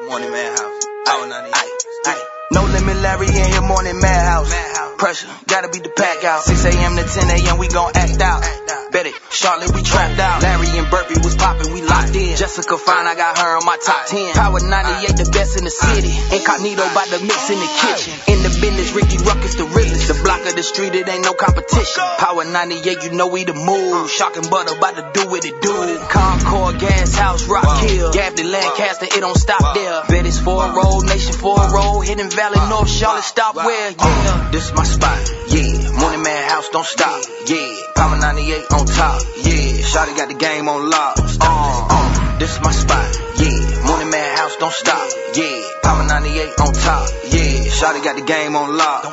Morning Madhouse. Oh, 98. No limit Larry in here, Morning Madhouse. Pressure, gotta beat the pack out. 6 a.m. to 10 a.m. we gon' act out. Bet it, Charlotte we trapped out. Larry and Burpee was poppin', we locked in. Jessica Fine, I got her on my top 10. Power 98, the best in the city. Incognito by the mix in the kitchen. In the business, Ricky Ruckus the realest. The block of the street, it ain't no competition. Power 98, you know we the move. Shocking butter, about to do what it do. Concord, Gas House, Rock Hill. Gaffney, Lancaster, it don't stop there. Bet it's 4-roll, Nation 4-roll. Hidden Valley, North Charlotte, stop where? Yeah, this my spot. Yeah, Morning Madhouse, don't stop. Yeah, Power 98 on top. Yeah, Shawty got the game on lock. This my spot. Yeah, Morning Madhouse, don't stop. Yeah, Power 98 on top. Yeah, Shawty got the game on lock.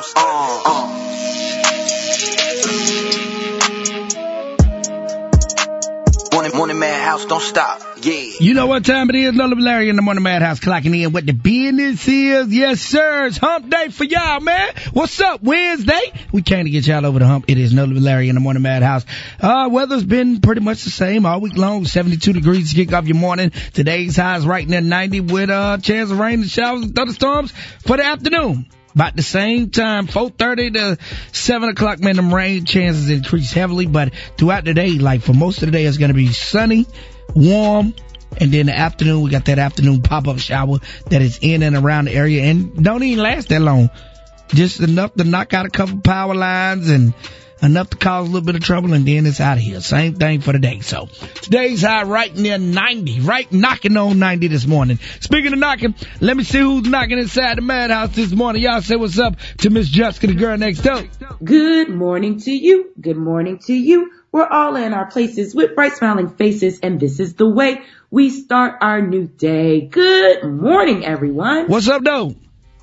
Morning Madhouse, don't stop. Yeah. You know what time it is? No Limit Larry in the Morning Madhouse clocking in what the business is. Yes, sir. It's hump day for y'all, man. What's up, Wednesday? We came to get y'all over the hump. It is No Limit Larry in the Morning Madhouse. Weather's been pretty much the same all week long. 72 degrees to kick off your morning. Today's high is right near 90 with a chance of rain and showers and thunderstorms for the afternoon. About the same time, 4:30 to 7 o'clock, man, them rain chances increase heavily. But throughout the day, like for most of the day, it's going to be sunny, warm. And then the afternoon, we got that afternoon pop-up shower that is in and around the area and don't even last that long. Just enough to knock out a couple power lines and enough to cause a little bit of trouble, and then it's out of here. Same thing for the day. So today's high right near 90, right knocking on 90 this morning. Speaking of knocking, let me see who's knocking inside the Madhouse this morning. Y'all say what's up to Miss Jessica, the girl next door. Good morning to you. Good morning to you. We're all in our places with bright smiling faces, and this is the way we start our new day. Good morning, everyone. What's up, though?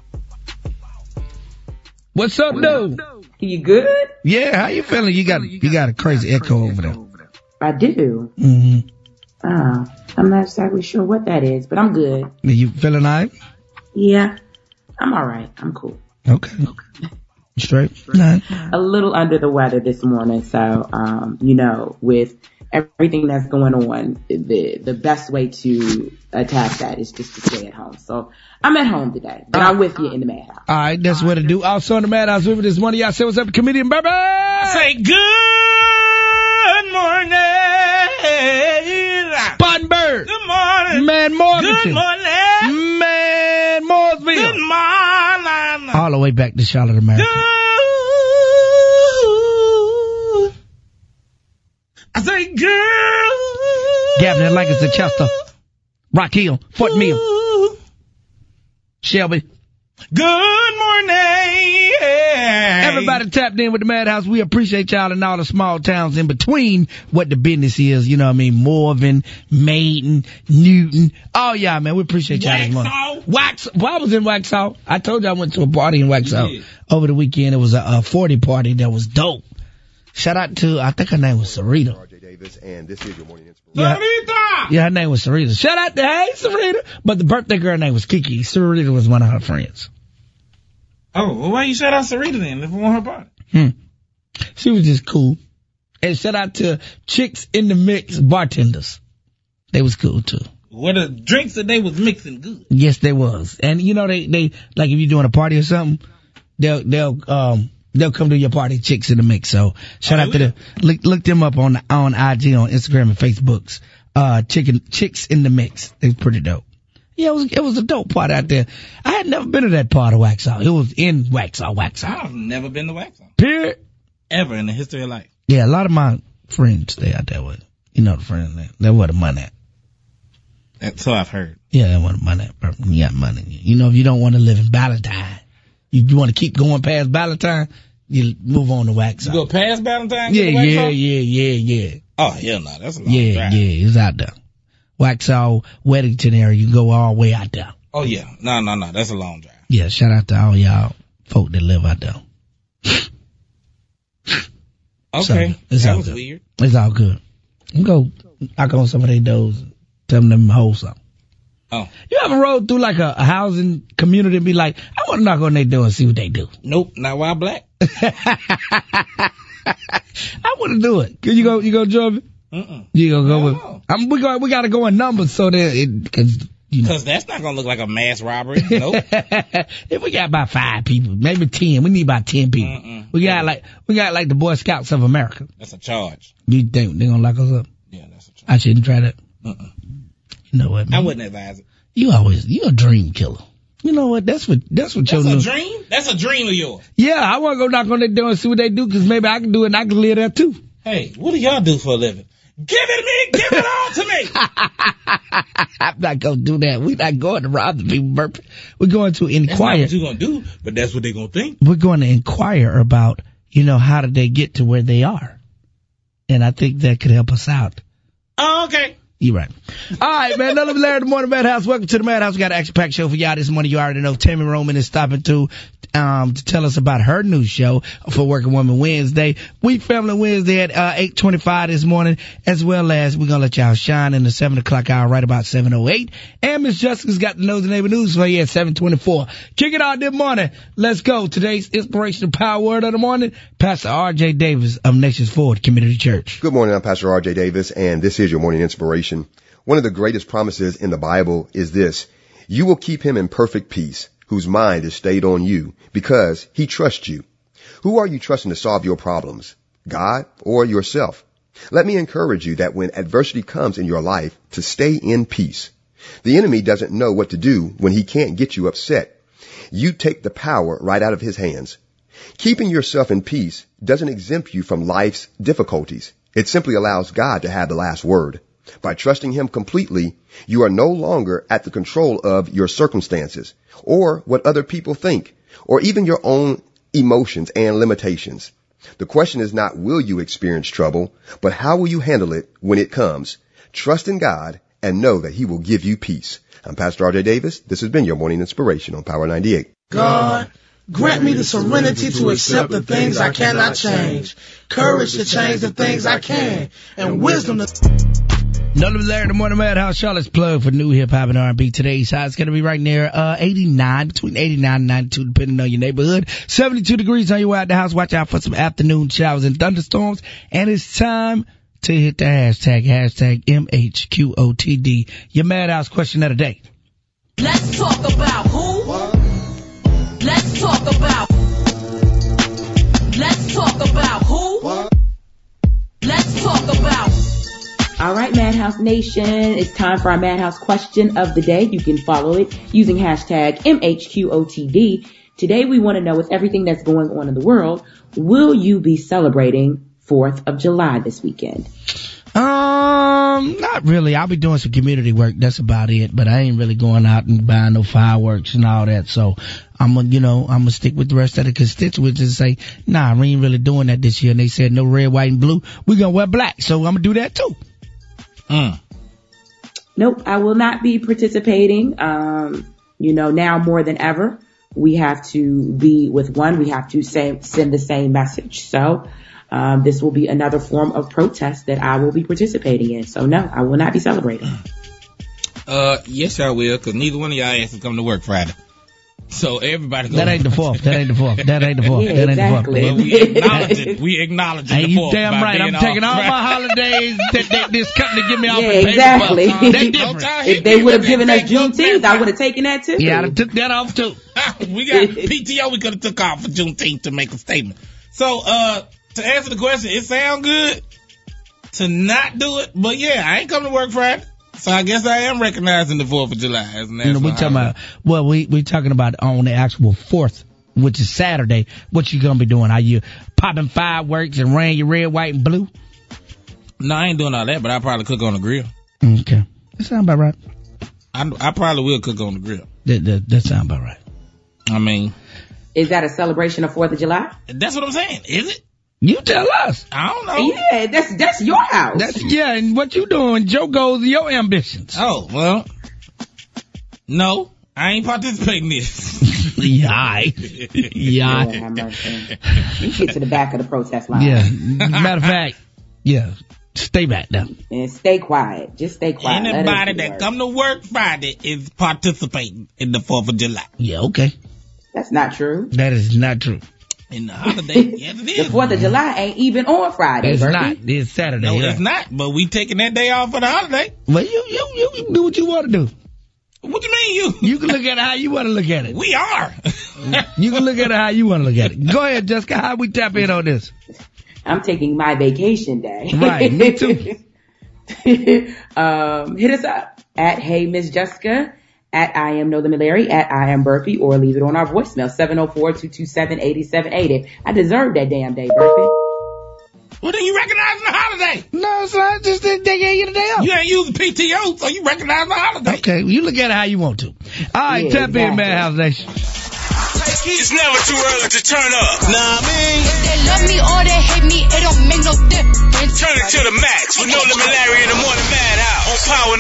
What's up, though? You good? Yeah, how you feeling? You got a crazy echo over there. I do. Mm-hmm. I'm not exactly sure what that is, but I'm good. You feeling all right? Yeah, I'm all right. I'm cool. Okay. Straight? Nah. A little under the weather this morning, so, with everything that's going on, the best way to attack that is just to stay at home. So I'm at home today, but I'm with you in the Madhouse. All right, that's what to do. Also in the Madhouse with me this morning, y'all say what's up to comedian Baby. Say good morning, Spartanburg. Good morning, Man Morganton. Good morning, Man Mooresville. Good morning. All the way back to Charlotte, America. I say girl. Gaffney, Lancaster, Chester, Rock Hill, Fort Mill, Shelby. Good morning. Everybody tapped in with the Madhouse. We appreciate y'all in all the small towns in between what the business is. You know what I mean? Morven, Maiden, Newton. Oh, y'all, man. We appreciate y'all this morning. Well, I was in Waxhaw. I told you I went to a party in Waxhaw over the weekend. It was a 40 party that was dope. Shout out to, I think her name was Sarita. And this is your morning inspiration. Yeah, her name was Sarita. Shout out to, hey, Sarita. But the birthday girl name was Kiki. Sarita was one of her friends. Oh, well, why you shout out Sarita then if it wasn't her party? She was just cool. And shout out to Chicks in the Mix bartenders. They was cool too. Well, the drinks that they was mixing good. Yes, they was. And you know, they like if you're doing a party or something, they'll come to your party, Chicks in the Mix. So shout out to look them up on IG, on Instagram and Facebooks. Chicks in the Mix. They was pretty dope. Yeah, it was a dope party out there. I had never been to that part of Waxhaw. It was in Waxhaw. I've never been to Waxhaw. Period. Ever in the history of life. Yeah, a lot of my friends stay out there with. You know the friends that where the money at. That's so I've heard. Yeah, that's where the money at. You got money. You know, if you don't want to live in Ballantyne, you want to keep going past Ballantyne, you move on to Waxhaw. You go past Ballantyne? Yeah. Oh, hell no. That's a long drive. Yeah, it's out there. Waxhaw, Weddington area, you can go all the way out there. Oh, yeah. No. That's a long drive. Yeah, shout out to all y'all folk that live out there. Okay. So, that was weird. It's all good. You go knock on some of their doors and tell them to hold something. Oh. You ever rode through like a housing community and be like, I want to knock on their door and see what they do? Nope, not while black. I want to do it. You go join me? Mm-mm. You gonna go with? We got to go in numbers so that cause Because that's not going to look like a mass robbery. Nope. If we got about 5 people, maybe 10, we need about 10 people. We got like the Boy Scouts of America. That's a charge. You think they're gonna lock us up? Yeah, that's a charge. I shouldn't try that. You know what, man? I wouldn't advise it. You a dream killer. You know what? That's what That's your a dream? That's a dream of yours. Yeah, I want to go knock on their door and see what they do, because maybe I can do it and I can live there too. Hey, what do y'all do for a living? Give it to me! Give it all to me! I'm not going to do that. We're not going to rob the people, Burp. We're going to inquire. That's not what you're going to do, but that's what they're going to think. We're going to inquire about, how did they get to where they are? And I think that could help us out. Oh, okay. You're right. All right, man. Another Larry, the Morning Madhouse. Welcome to the Madhouse. We got an action-packed show for y'all this morning. You already know Tammy Roman is stopping to tell us about her new show for Working Woman Wednesday. We Family Wednesday at 8:25 this morning, as well as we're going to let y'all shine in the 7 o'clock hour right about 7:08. And Miss Jessica's got the Nose and Neighbor News for you at 7:24. Kick it out this morning. Let's go. Today's inspirational power word of the morning, Pastor R.J. Davis of Nations Ford Community Church. Good morning. I'm Pastor R.J. Davis, and this is your morning inspiration. One of the greatest promises in the Bible is this: you will keep him in perfect peace, whose mind is stayed on you, because he trusts you. Who are you trusting to solve your problems? God or yourself? Let me encourage you that when adversity comes in your life, to stay in peace. The enemy doesn't know what to do when he can't get you upset. You take the power right out of his hands. Keeping yourself in peace doesn't exempt you from life's difficulties. It simply allows God to have the last word. By trusting him completely, you are no longer at the control of your circumstances or what other people think, or even your own emotions and limitations. The question is not will you experience trouble, but how will you handle it when it comes? Trust in God and know that he will give you peace. I'm Pastor R.J. Davis. This has been your morning inspiration on Power 98. God, grant me the serenity to accept the things I cannot change, courage to change the things I can, and wisdom to... Another Larry in the Morning Madhouse. Charlotte's plug for new hip hop and R&B. Today's high is going to be right near 89, between 89 and 92, depending on your neighborhood. 72 degrees on your way out the house. Watch out for some afternoon showers and thunderstorms. And it's time to hit the hashtag MHQOTD. Your Madhouse question of the day. Let's talk about who? What? Let's talk about. Let's talk about who? What? Let's talk about. All right, Madhouse Nation, it's time for our Madhouse question of the day. You can follow it using hashtag MHQOTD. Today we want to know, with everything that's going on in the world, will you be celebrating 4th of July this weekend? Not really. I'll be doing some community work. That's about it. But I ain't really going out and buying no fireworks and all that. So I'm gonna stick with the rest of the constituents and say, nah, we ain't really doing that this year. And they said no red, white, and blue. We're gonna wear black. So I'm gonna do that too. Nope, I will not be participating. Now more than ever, we have to be with one. We have to send the same message. So this will be another form of protest that I will be participating in. So no, I will not be celebrating. Yes, y'all will, because neither one of y'all asses come to work Friday. So everybody That ain't the 4th. That ain't the 4th. That ain't the 4th. Yeah, that ain't exactly. the 4th. Well, we acknowledge it. We acknowledge it. You damn right. I'm taking all my holidays that this company give me off Yeah, the paper. exactly. That's different. If they would have given us Juneteenth, I would have taken that too. Yeah, I'd have took that off too. We got PTO we could have took off for Juneteenth to make a statement. So, to answer the question, it sounds good to not do it, but yeah, I ain't coming to work Friday. So I guess I am recognizing the 4th of July as a national holiday. We talking about on the actual 4th, which is Saturday. What you gonna be doing? Are you popping fireworks and wearing your red, white, and blue? No, I ain't doing all that, but I'll probably cook on the grill. Okay. That sound about right. I probably will cook on the grill. That sound about right. I mean, is that a celebration of 4th of July? That's what I'm saying. Is it? You tell us. I don't know. Yeah, that's your house. And what you doing, Joe, goes to your ambitions. Oh, well, no, I ain't participating in this. Yeah. Lord have mercy. You get to the back of the protest line. Yeah. Matter of fact, yeah. Stay back now. And stay quiet. Just stay quiet. Anybody that come to work Friday is participating in the 4th of July. Yeah, okay. That's not true. That is not true. In the holiday, yes it is. The 4th of July ain't even on Friday. It's Bertie. not. It's Saturday. No, it's not. But we taking that day off for the holiday. Well, you do what you want to do. What do you mean You can look at it how you want to look at it. We are. You can look at it how you want to look at it. Go ahead, Jessica. How we tap in on this? I'm taking my vacation day. Right, me too. Hit us up at Hey Miss Jessica, at I Am Know the Larry, at I Am Burpee, or leave it on our voicemail, 704-227-8780. I deserve that damn day, Burpee. Well, then you recognize the holiday. No, it's not. Just that they gave you the day off. You ain't using PTO, so you recognize the holiday. Okay, you look at it how you want to. All right, Yeah, tap in, exactly. Madhouse Nation. It's never too early to turn up. Nah, I mean, If they love me or they hate me, it don't make no difference. turn it to the max with No Limit Larry in the Morning Madhouse on Power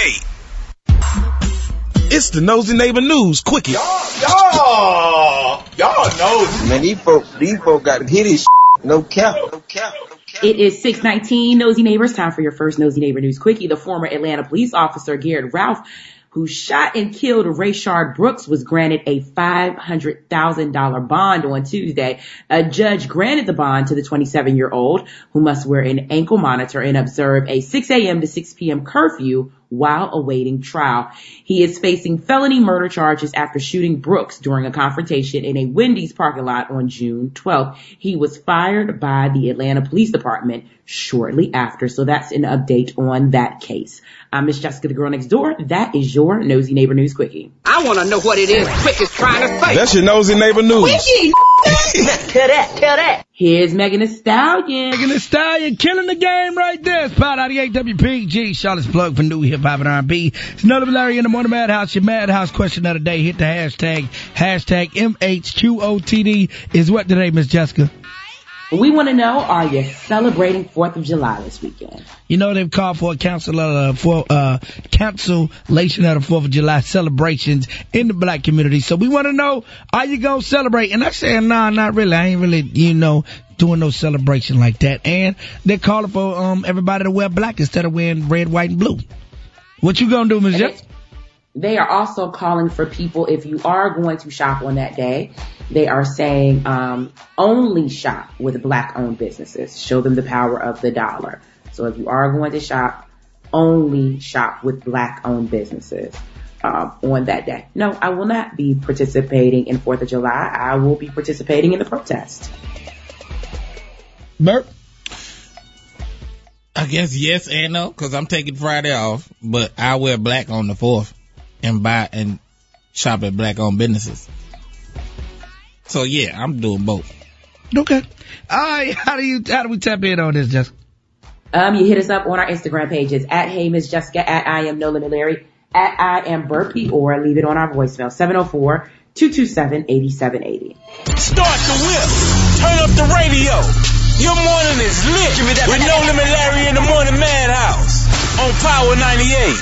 98. It's the Nosy Neighbor News Quickie. Y'all know. Man, these folk got to hit his no cap. It is 6:19, Nosy Neighbors. Time for your first Nosy Neighbor News Quickie. The former Atlanta police officer, Garrett Ralph, who shot and killed Rayshard Brooks, was granted a $500,000 bond on Tuesday. A judge granted the bond to the 27-year-old, who must wear an ankle monitor and observe a 6 a.m. to 6 p.m. curfew while awaiting trial. He is facing felony murder charges after shooting Brooks during a confrontation in a Wendy's parking lot on June 12th. He was fired by the Atlanta Police Department shortly after. So that's an update on that case. I'm Miss Jessica, the girl next door. That is your Nosy Neighbor News Quickie. I want to know what it is Quick is trying to say. That's your Nosy Neighbor News. Quickie, tell that. Here's Megan Thee Stallion. Megan Thee Stallion killing the game right there. It's Power 98 WPG. Charlotte's plug for new hip hop and R&B. It's No Limit Larry in the Morning Madhouse. Your Madhouse question of the day. Hit the hashtag MHQOTD is what today, Miss Jessica? We want to know, are you celebrating 4th of July this weekend? You know, they've called for a cancellation of the 4th of July celebrations in the black community. So we want to know, are you going to celebrate? And I said, nah, not really. I ain't really, doing no celebration like that. And they're calling for everybody to wear black instead of wearing red, white, and blue. What you going to do, Ms. Jessica? They are also calling for people, if you are going to shop on that day, they are saying only shop with black-owned businesses. Show them the power of the dollar. So if you are going to shop, only shop with black-owned businesses on that day. No, I will not be participating in 4th of July. I will be participating in the protest. Bert? I guess yes and no, because I'm taking Friday off, but I wear black on the 4th and buy and shop at black-owned businesses. So yeah, I'm doing both. Okay. All right. How do we tap in on this, Jessica? You hit us up on our Instagram pages at Hey Miss Jessica, at I Am No Limit Larry, at I Am Burpee, or leave it on our voicemail, 704-227-8780. Start the whip. Turn up the radio. Your morning is lit with No Limit Larry in the Morning Madhouse on Power 98.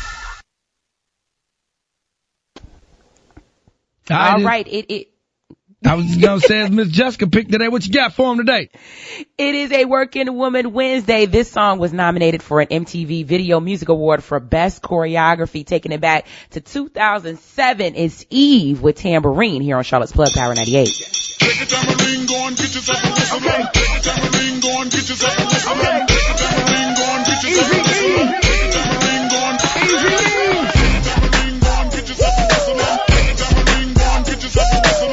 All right. I was going to say, it's Miss Jessica pick today. What you got for him today? It is a Working Woman Wednesday. This song was nominated for an MTV Video Music Award for Best Choreography, taking it back to 2007. It's Eve with Tambourine here on Charlotte's Plug, Power 98. Take a tambourine, go and get yourself a whistle. Take a tambourine, go and get yourself a whistle. Take a tambourine, go and get yourself a whistle. Take a tambourine, go and get yourself a whistle. Take a tambourine, go and get yourself a whistle. Take a tambourine, go and get yourself a whistle.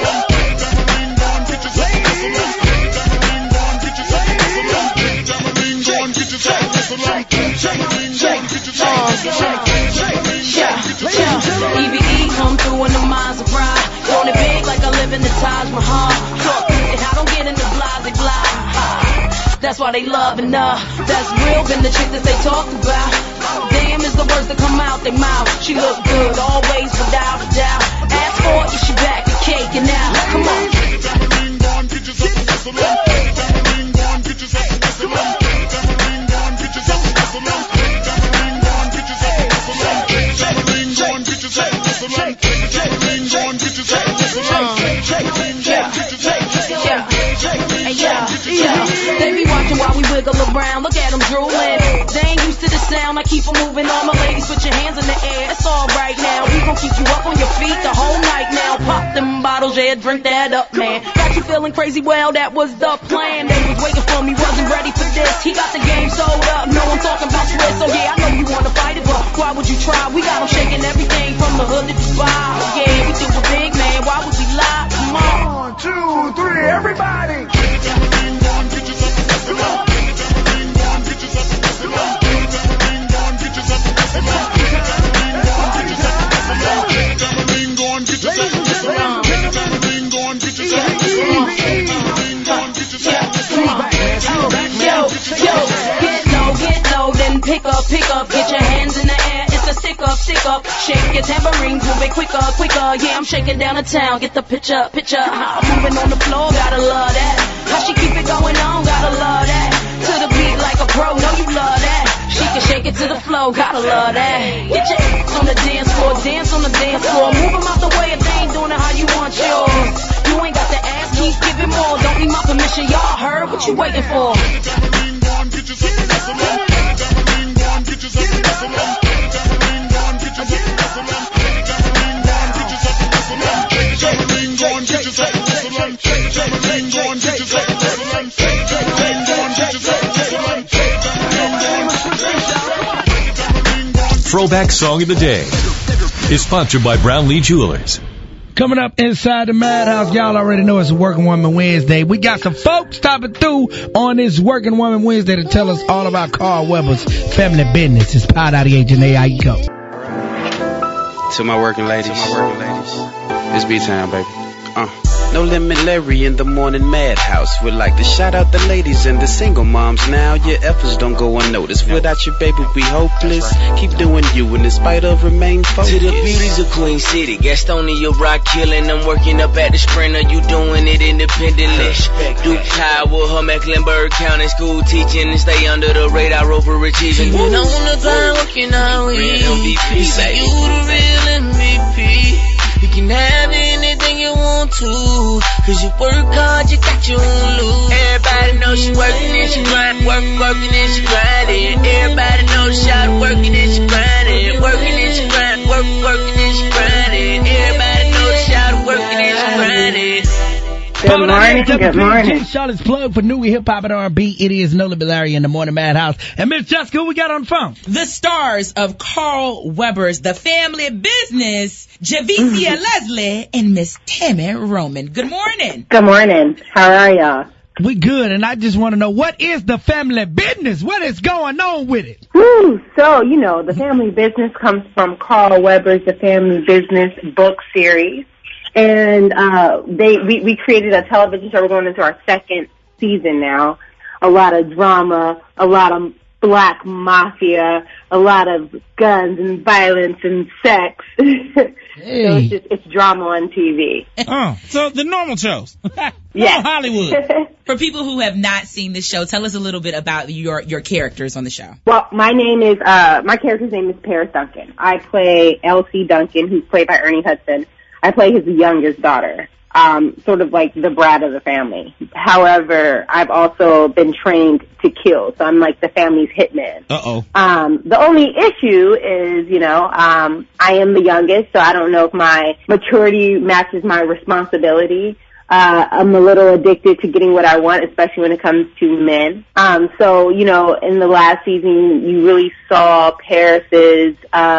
EVE come through in the Maserati. On it big like I live in the Taj Mahal. And I don't get into blase blah. That's why they loving her. That's real, been the chick that they talk about. Damn is the words that come out their mouth. She look good, always without a doubt. Ask for it, she back and cake and now. Come on. They be watching while we wiggle around. Look at them drooling. They ain't used to the sound. I keep them moving. All my ladies, put your hands in the air. It's all right now. We gon' keep you up on your feet the whole night now. Pop them bottles, yeah, drink that up, man. Got you feeling crazy? Well, that was the plan. They was waiting for me, wasn't ready for this. He got the game sold up. No one talking about Swiss, so yeah, I know you wanna fight it, but why would you try? We got them shaking everything from the hood to Dubai. Yeah, we do it big, man. Why would we lie? Come on. 1, 2, 3, everybody. Pick up, get your hands in the air, it's a stick up, shake your tambourines, move it quicker, yeah, I'm shaking down the town, get the picture, how I'm moving on the floor, gotta love that, how she keep it going on, gotta love that, to the beat like a pro, know you love that, she can shake it to the flow, gotta love that, get your ass on the dance floor, dance on the dance floor, move them out the way if they ain't doing it how you want yours, you ain't got the ass, keep giving more, don't need my permission, y'all heard, what you waiting for? Throwback Song of the Day is sponsored by Brownlee Jewelers. Coming up inside the Madhouse, y'all already know it's Working Woman Wednesday. We got some folks stopping through on this Working Woman Wednesday to tell us all about Carl Weber's family business. It's Pod out of HNA. How you go? To my working ladies, it's B-time, baby. No Limit Larry in the morning madhouse. Would like to shout out the ladies and the single moms now. Your efforts don't go unnoticed. Without your baby, we hopeless. Keep doing you in spite of remain focused. To the beauties of Queen City, Gastonia rock killing. I'm working up at the Sprinter. You doing it independently. Duke Tower, her Mecklenburg County school teaching and stay under the radar over achieving. Been on the grind working all week. You say you the real MVP. You can have anything you want to, cause you work hard, you got your own loot. Everybody knows she working and she grind, working and she grinding. Everybody knows she out working and she grinding, working and she grind, working and she grinding. Everybody knows she out working and she grinding. Good morning. Charlotte's plug for new hip hop and R&B. It is No Limit Larry in the Morning Madhouse. And Miss Jessica, who we got on the phone? The stars of Carl Weber's The Family Business, Javicia Leslie and Miss Tammy Roman. Good morning. Good morning. How are y'all? We good, and I just want to know, what is The Family Business? What is going on with it? So, The Family Business comes from Carl Weber's The Family Business book series. And we created a television show. We're going into our second season now. A lot of drama, a lot of black mafia, a lot of guns and violence and sex. Hey. So it's drama on TV. So the normal shows. Yeah. Hollywood. For people who have not seen the show, tell us a little bit about your characters on the show. Well, my character's name is Paris Duncan. I play Elsie Duncan, who's played by Ernie Hudson. I play his youngest daughter, sort of like the brat of the family. However, I've also been trained to kill, so I'm like the family's hitman. The only issue is, I am the youngest, so I don't know if my maturity matches my responsibility. I'm a little addicted to getting what I want, especially when it comes to men. So, in the last season, you really saw Paris's,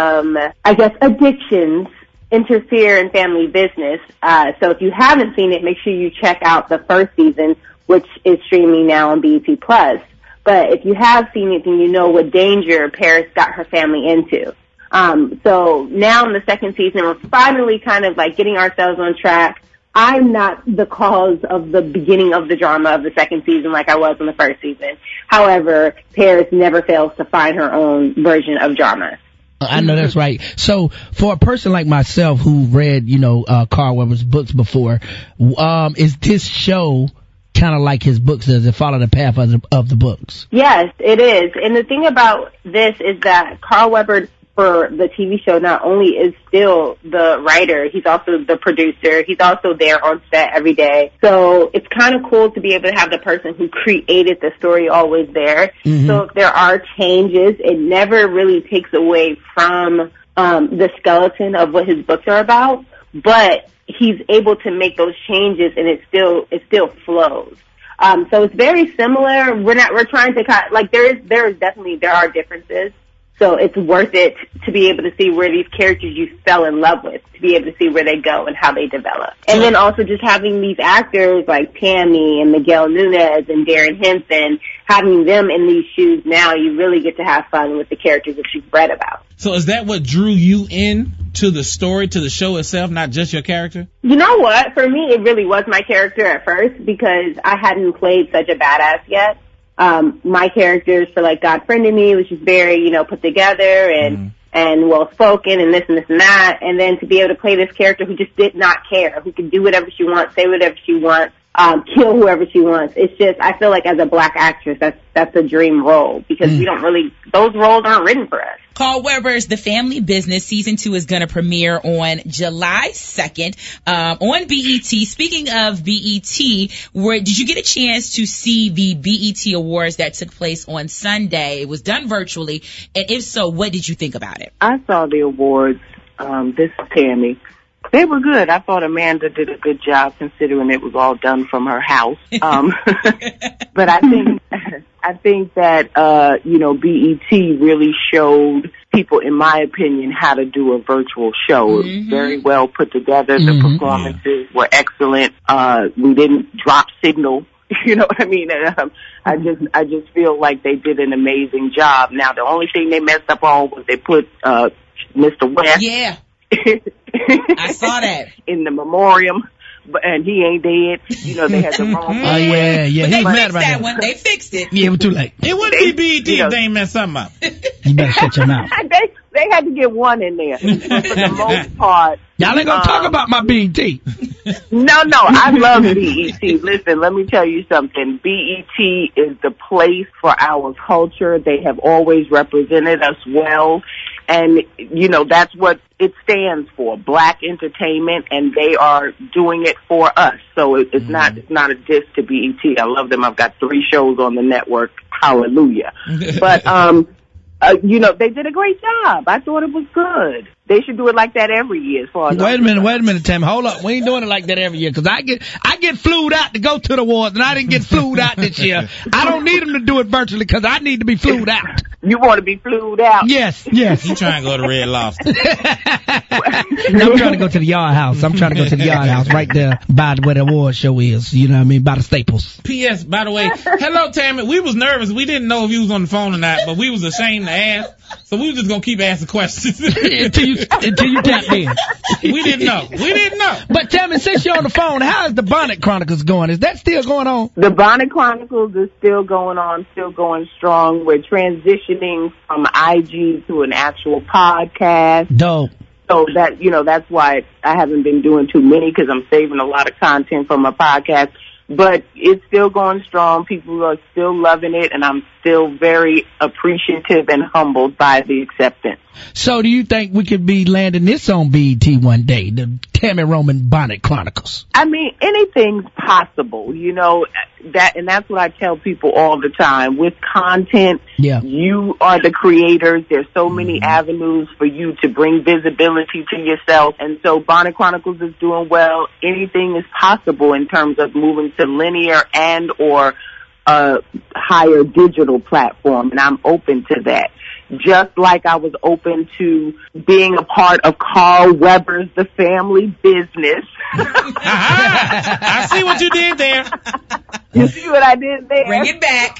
addictions interfere in family business. So if you haven't seen it, make sure you check out the first season, which is streaming now on BET+. But if you have seen it, then you know what danger Paris got her family into. So now in the second season, we're finally kind of like getting ourselves on track. I'm not the cause of the beginning of the drama of the second season like I was in the first season. However, Paris never fails to find her own version of drama. I know that's right. So for a person like myself who read, Carl Weber's books before, is this show kind of like his books? Does it follow the path of the books? Yes, it is. And the thing about this is that Carl Weber, for the TV show, not only is still the writer, he's also the producer. He's also there on set every day. So it's kind of cool to be able to have the person who created the story always there. Mm-hmm. So if there are changes, it never really takes away from the skeleton of what his books are about, but he's able to make those changes and it still flows. So it's very similar. We're trying to there are differences. So it's worth it to be able to see where these characters you fell in love with, to be able to see where they go and how they develop. And then also just having these actors like Tammy and Miguel Nunez and Darren Henson, having them in these shoes now, you really get to have fun with the characters that you've read about. So is that what drew you in to the story, to the show itself, not just your character? You know what? For me, it really was my character at first because I hadn't played such a badass yet. My characters for like God Friended Me was just very, you know, put together and well spoken and this and this and that. And then to be able to play this character who just did not care, who could do whatever she wants, say whatever she wants, kill whoever she wants. It's just, I feel like as a black actress, that's a dream role because we don't really, those roles aren't written for us. Carl Weber's The Family Business Season 2 is going to premiere on July 2nd on BET. Speaking of BET, did you get a chance to see the BET Awards that took place on Sunday? It was done virtually. And if so, what did you think about it? I saw the awards. This is Tammy. They were good. I thought Amanda did a good job considering it was all done from her house. But I think that, you know, BET really showed people, in my opinion, how to do a virtual show. It was very well put together. The performances were excellent. We didn't drop signal. You know what I mean? I just feel like they did an amazing job. Now, the only thing they messed up on was they put, Mr. West. Yeah. I saw that. In the memoriam. And he ain't dead. You know, they had the wrong one. Oh, yeah. But He's they mad fixed about that one. They fixed it. Yeah, it was too late. It wouldn't be BET if they ain't messed something up. You better shut your mouth. They had to get one in there. But for the most part. Y'all ain't gonna talk about my BET. No, I love BET. Listen, let me tell you something. BET is the place for our culture. They have always represented us well. And, you know, that's what it stands for, black entertainment, and they are doing it for us. So it's not a diss to BET. I love them. I've got 3 shows on the network. Hallelujah. But, you know, they did a great job. I thought it was good. They should do it like that every year. As far as wait a minute, Tammy. Hold up. We ain't doing it like that every year because I get flued out to go to the awards, and I didn't get flued out this year. I don't need them to do it virtually because I need to be flued out. You want to be flued out? Yes. You trying to go to Red Lobster? I'm trying to go to the Yard House. Right there by where the award show is. You know what I mean? By the Staples. P.S. By the way, hello, Tammy. We was nervous. We didn't know if you was on the phone or not, but we was ashamed to ask. So we were just gonna keep asking questions until you tapped in. We didn't know. But Tammy, since you're on the phone, how is the Bonnet Chronicles going? Is that still going on? The Bonnet Chronicles is still going on, still going strong. We're transitioning from IG to an actual podcast. Dope. So that, you know, that's why I haven't been doing too many because I'm saving a lot of content from my podcast. But it's still going strong. People are still loving it, and I'm still very appreciative and humbled by the acceptance. So do you think we could be landing this on BET one day, the Tammy Roman Bonnet Chronicles? I mean, anything's possible, you know, and that's what I tell people all the time. With content, you are the creators. There's so many avenues for you to bring visibility to yourself. And so Bonnet Chronicles is doing well. Anything is possible in terms of moving to linear and or a higher digital platform. And I'm open to that. Just like I was open to being a part of Carl Weber's The Family Business. I see what you did there. You see what I did there? Bring it back.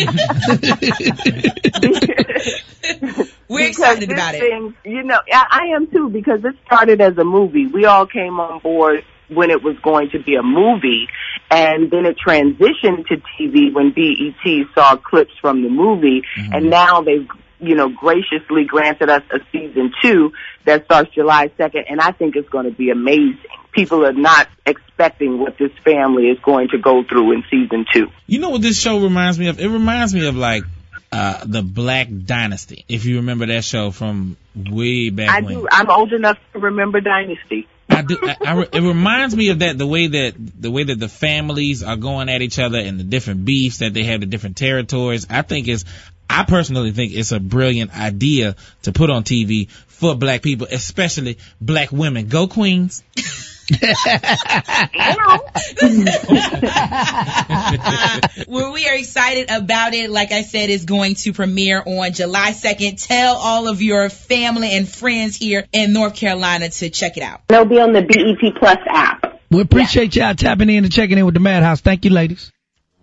We're excited about it. You know, I am too, because it started as a movie. We all came on board when it was going to be a movie, and then it transitioned to TV when BET saw clips from the movie, and now they've, you know, graciously granted us a season 2 that starts July 2nd, and I think it's going to be amazing. People are not expecting what this family is going to go through in season 2. You know what this show reminds me of? It reminds me of like the Black Dynasty, if you remember that show from way back when. I do. I'm old enough to remember Dynasty. I do. It reminds me of that, the way that the families are going at each other and the different beefs that they have, the different territories. I personally think it's a brilliant idea to put on TV for black people, especially black women. Go Queens. Well, we are excited about it. Like I said, it's going to premiere on July 2nd. Tell all of your family and friends here in North Carolina to check it out. It'll be on the BET Plus app. We appreciate y'all tapping in and checking in with the Madhouse. Thank you, ladies.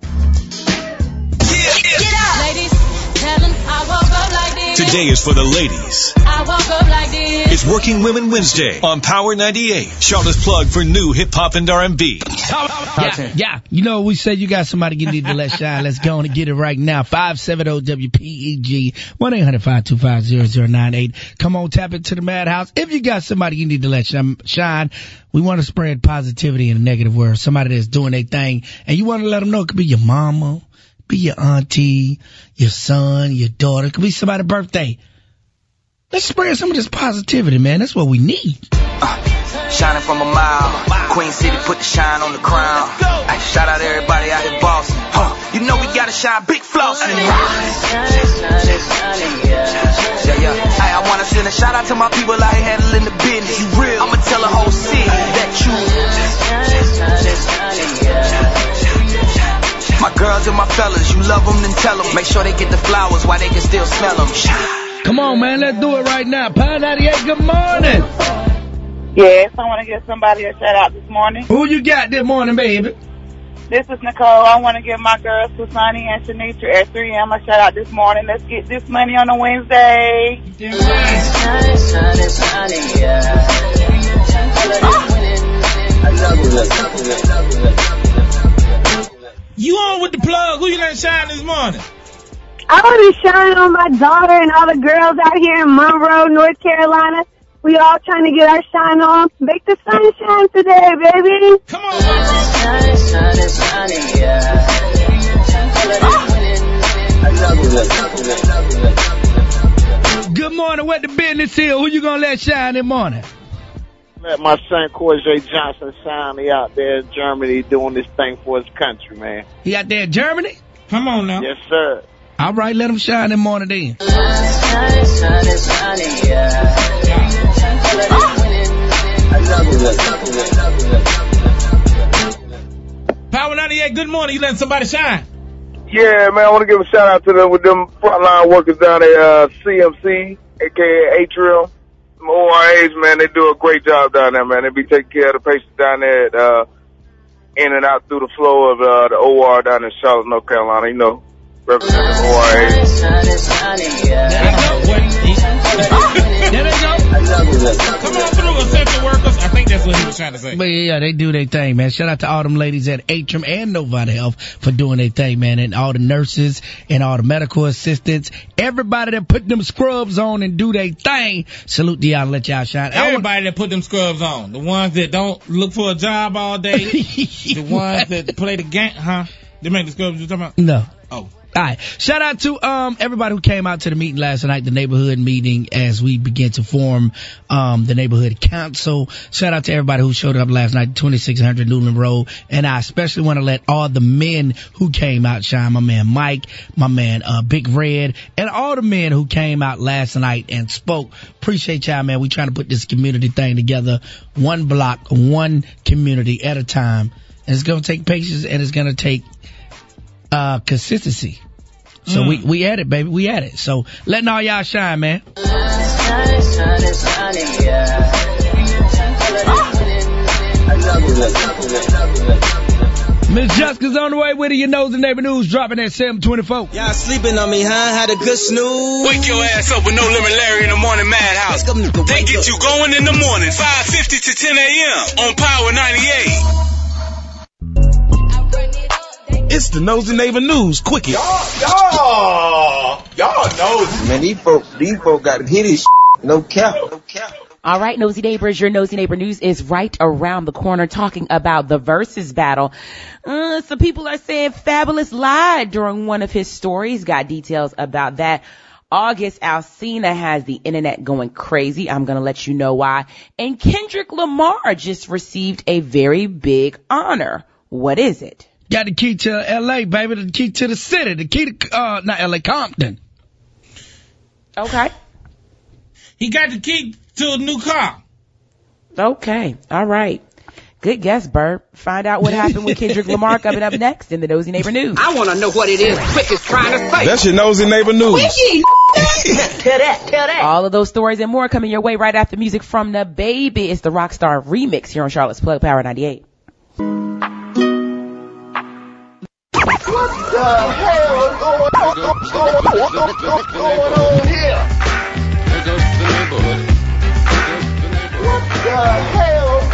Today is for the ladies. I woke up like this. It's Working Women Wednesday on Power 98. Charlotte's plug for new hip hop and R&B. Yeah. You know, we said you got somebody you need to let shine. Let's go on and get it right now. 570-WPEG, 1-800-525-0098. Come on, tap into the Madhouse. If you got somebody you need to let shine, we want to spread positivity in a negative word. Somebody that's doing their thing, and you want to let them know it could be your mama, be your auntie, your son, your daughter. It could be somebody's birthday. Let's spread some of this positivity, man. That's what we need. Shining from a mile. Queen City put the shine on the crown. Ay, shout out everybody out here bossing. You know we gotta shine big floss. Yeah. Ay, I wanna send a shout out to my people out here handling the business. You real? I'ma tell the whole city that you. My girls and my fellas, you love them, then tell them. Make sure they get the flowers while they can still smell them. Come on, man, let's do it right now. Power 98, good morning. Yes, I want to give somebody a shout out this morning. Who you got this morning, baby? This is Nicole. I want to give my girls, Susani and Shanitra at 3M, a shout out this morning. Let's get this money on a Wednesday. You on with the plug? Who you letting shine this morning? I want to shine on my daughter and all the girls out here in Monroe, North Carolina. We all trying to get our shine on. Make the sun shine today, baby. Come on, Good morning. What the business is? Who you gonna let shine this morning? Let my son Corjay Johnson shine. He out there in Germany doing this thing for his country, man. He out there in Germany? Come on now. Yes, sir. All right, let him shine this morning then. Power 98, good morning. You letting somebody shine? Yeah, man, I want to give a shout out to them with them frontline workers down at CMC, aka Atrium. Them ORAs, man, they do a great job down there, man. They be taking care of the patients down there in and out through the flow of the OR down in Charlotte, North Carolina, you know. Representative ORAs. There they go. Come on through, essential workers. I think that's what he was trying to say. But yeah, they do their thing, man. Shout out to all them ladies at Atrium and Novata Health for doing their thing, man. And all the nurses and all the medical assistants. Everybody that put them scrubs on and do their thing. Salute to y'all and let y'all shine. Everybody that put them scrubs on. The ones that don't look for a job all day. The ones that play the game, huh? They make the scrubs you talking about? No. Oh. All right. Shout out to everybody who came out to the meeting last night, the neighborhood meeting, as we begin to form the neighborhood council. Shout out to everybody who showed up last night, 2600 Newland Road. And I especially want to let all the men who came out shine. My man Mike, my man Big Red, and all the men who came out last night and spoke. Appreciate y'all, man. We trying to put this community thing together, one block, one community at a time. And it's going to take patience, and it's going to take consistency. So we at it, baby. We at it. So letting all y'all shine, man. Miss Jessica's on the way with it. Your nose and neighbor news dropping at 7:24. Y'all sleeping on me, huh? Had a good snooze. Wake your ass up with No Limit Larry in the Morning Madhouse. They get you going in the morning, 5:50 to 10 a.m. on Power 98. It's the Nosy Neighbor News Quickie. Y'all nosy. Man, these folks got to hit his no cap. All right, Nosy Neighbors, your Nosy Neighbor News is right around the corner, talking about the Versus battle. Some people are saying Fabulous lied during one of his stories. Got details about that. August Alsina has the internet going crazy. I'm going to let you know why. And Kendrick Lamar just received a very big honor. What is it? Got the key to L.A., baby. The key to the city. The key to, not L.A., Compton. Okay. He got the key to a new car. Okay. All right. Good guess, Bert. Find out what happened with Kendrick Lamar coming up next in the Nosy Neighbor News. I want to know what it is Quick is trying to say. That's your Nosy Neighbor News. Tell that. All of those stories and more coming your way right after music from the baby. It's the Rockstar Remix here on Charlotte's Plug Power 98. What the hell is going on here? There goes the neighborhood. What the hell is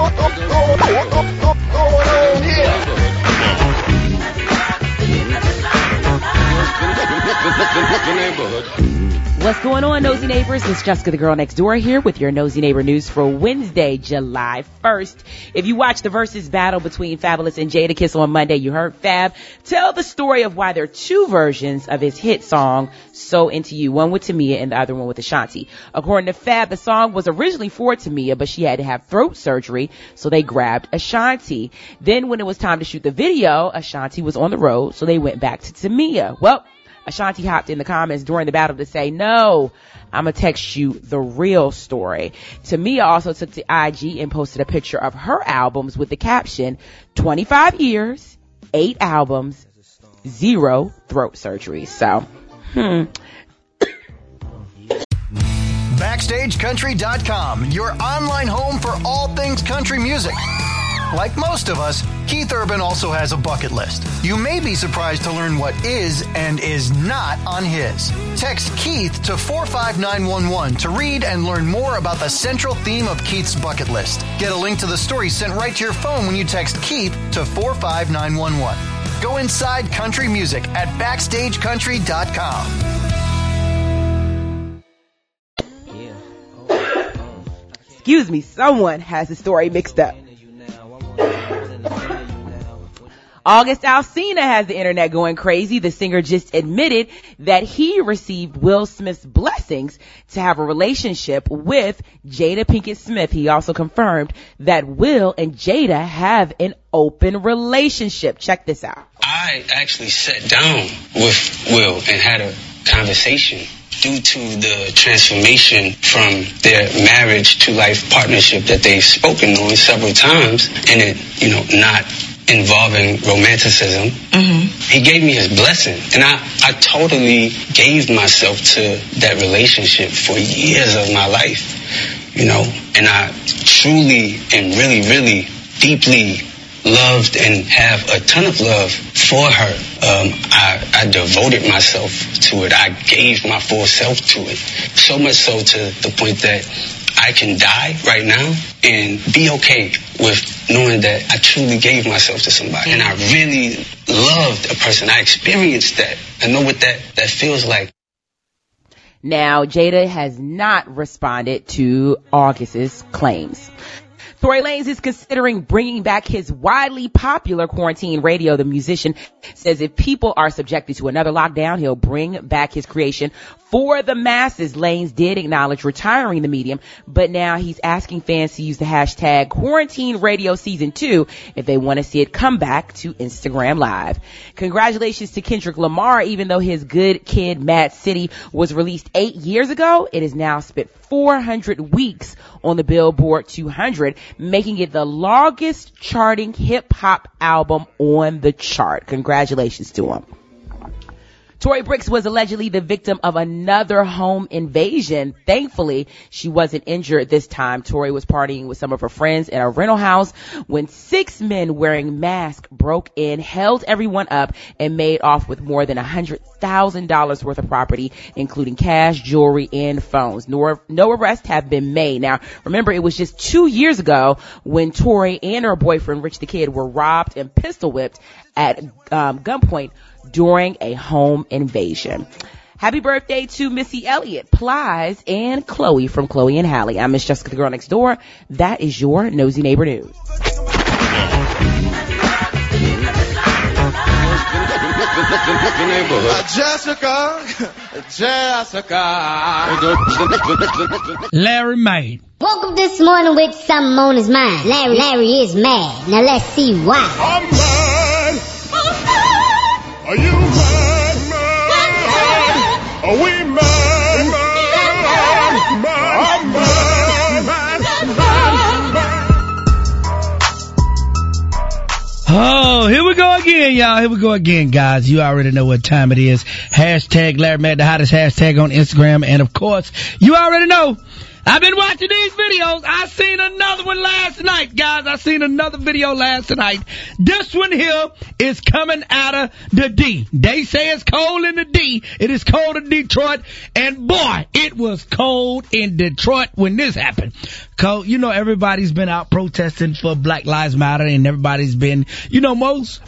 going on here? The neighborhood. What's going on, Nosy Neighbors? It's Jessica, the girl next door, here with your Nosy Neighbor News for Wednesday, July 1st. If you watched the versus battle between Fabulous and Jadakiss on Monday, you heard Fab tell the story of why there are two versions of his hit song, So Into You, one with Tamia and the other one with Ashanti. According to Fab, the song was originally for Tamia, but she had to have throat surgery, so they grabbed Ashanti. Then when it was time to shoot the video, Ashanti was on the road, so they went back to Tamia. Well, Ashanti hopped in the comments during the battle to say, no, I'm going to text you the real story. Tamia also took to IG and posted a picture of her albums with the caption, 25 years, 8 albums, 0 throat surgery. So, BackstageCountry.com, your online home for all things country music. Like most of us, Keith Urban also has a bucket list. You may be surprised to learn what is and is not on his. Text Keith to 45911 to read and learn more about the central theme of Keith's bucket list. Get a link to the story sent right to your phone when you text Keith to 45911. Go inside country music at BackstageCountry.com. Excuse me, someone has the story mixed up. August Alsina has the internet going crazy. The singer just admitted that he received Will Smith's blessings to have a relationship with Jada Pinkett Smith. He also confirmed that Will and Jada have an open relationship. Check this out. I actually sat down with Will and had a conversation. Due to the transformation from their marriage to life partnership that they've spoken on several times, and it, not involving romanticism, he gave me his blessing. And I totally gave myself to that relationship for years of my life, and I truly and really, really deeply loved and have a ton of love for her. I devoted myself to it. I gave my full self to it. So much so to the point that I can die right now and be okay with knowing that I truly gave myself to somebody. And I really loved a person. I experienced that. I know what that feels like. Now, Jada has not responded to August's claims. Tory Lanez is considering bringing back his widely popular quarantine radio. The musician says if people are subjected to another lockdown, he'll bring back his creation for the masses. Lanez did acknowledge retiring the medium, but now he's asking fans to use the hashtag Quarantine Radio Season 2 if they want to see it come back to Instagram Live. Congratulations to Kendrick Lamar. Even though his Good Kid, Mad City was released 8 years ago, it has now spent 400 weeks on the Billboard 200, making it the longest charting hip-hop album on the chart. Congratulations to him. Tory Brooks was allegedly the victim of another home invasion. Thankfully, she wasn't injured this time. Tory was partying with some of her friends in a rental house when 6 men wearing masks broke in, held everyone up, and made off with more than $100,000 worth of property, including cash, jewelry, and phones. No arrests have been made. Now, remember, it was just 2 years ago when Tory and her boyfriend, Rich the Kid, were robbed and pistol whipped at gunpoint during a home invasion. Happy birthday to Missy Elliott, Plies, and Chloe from Chloe and Halle. I'm Miss Jessica, the girl next door. That is your Nosy Neighbor News. Jessica. Larry Maid. Woke up this morning with something on his mind. Larry is mad. Now let's see why. I'm mad. Are you mad? Are we mad? I'm mad. Oh, here we go again, y'all. Here we go again, guys. You already know what time it is. Hashtag Larry Matt, the hottest hashtag on Instagram. And, of course, you already know, I've been watching these videos. I seen another one last night, guys. I seen another video last night. This one here is coming out of the D. They say it's cold in the D. It is cold in Detroit. And, boy, it was cold in Detroit when this happened. Cold. You know, everybody's been out protesting for Black Lives Matter, and everybody's been, you know, most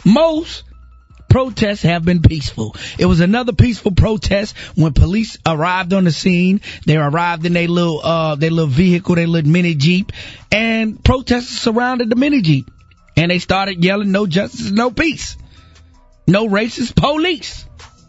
protests have been peaceful. It was another peaceful protest when police arrived on the scene. They arrived in their little vehicle, their little mini Jeep, and protesters surrounded the mini Jeep. And they started yelling, "No justice, no peace. No racist police."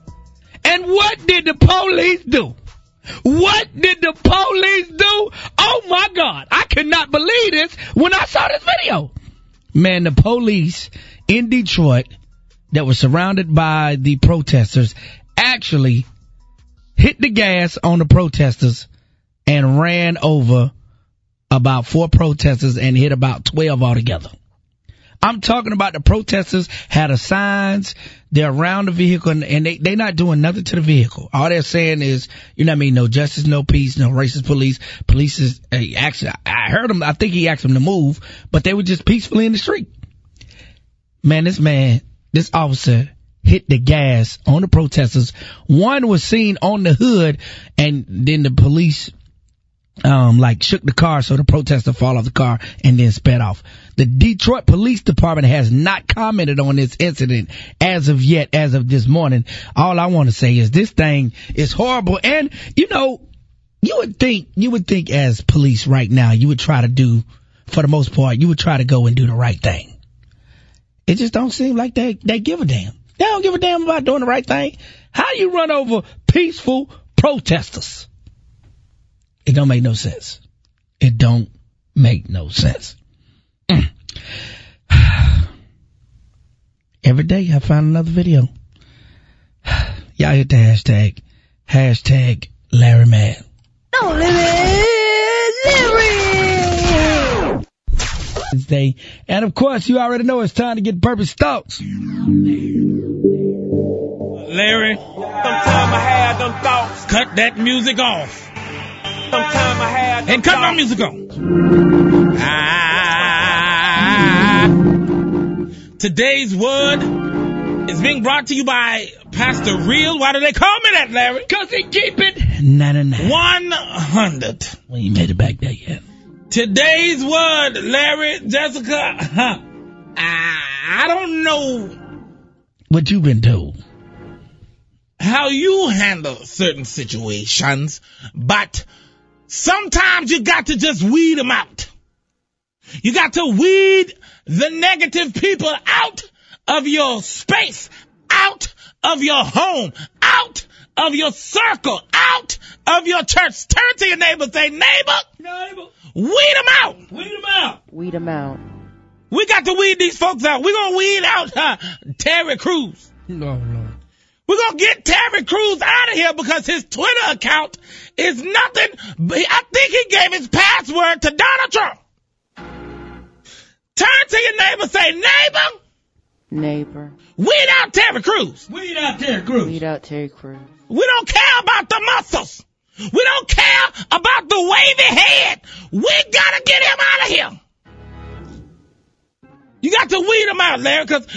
And what did the police do? What did the police do? Oh my God. I could not believe this when I saw this video. Man, the police in Detroit that were surrounded by the protesters actually hit the gas on the protesters and ran over about 4 protesters and hit about 12 altogether. I'm talking about the protesters had the signs, they're around the vehicle, and they not doing nothing to the vehicle. All they're saying is, you know what I mean, no justice, no peace, no racist police. Police is, actually, I heard him, I think he asked them to move, but they were just peacefully in the street. Man, this officer hit the gas on the protesters. One was seen on the hood, and then the police shook the car so the protester fall off the car and then sped off. The Detroit Police Department has not commented on this incident as of yet, as of this morning. All I want to say is this thing is horrible. And, you know, you would think as police right now, you would try to do, for the most part, you would try to go and do the right thing. It just don't seem like they give a damn. They don't give a damn about doing the right thing. How you run over peaceful protesters? It don't make no sense. It don't make no sense. Every day I find another video. Y'all hit the hashtag Larry Mad. No limit, Larry. Wednesday. And of course, you already know it's time to get Purpose Thoughts. Larry, sometime I had them thoughts. Cut that music off. Sometime I had them and cut thoughts. My music on. Today's word is being brought to you by Pastor Real. Why do they call me that, Larry? Because they keep it 99. 100. Well, you made it back there yet. Today's word, Larry, Jessica, I don't know what you've been told, how you handle certain situations, but sometimes you got to just weed them out. You got to weed the negative people out of your space, out of your home, out of your circle, out of your church. Turn to your neighbor, say, neighbor, weed them out. Weed them out. Weed them out. We got to weed these folks out. We're going to weed out Terry Crews. No. We're going to get Terry Crews out of here because his Twitter account is nothing. I think he gave his password to Donald Trump. Turn to your neighbor, say, neighbor. Weed out Terry Crews. Weed out Terry Crews. Weed out Terry Crews. We don't care about the muscles. We don't care about the wavy head. We gotta get him out of here. You got to weed him out, Larry, because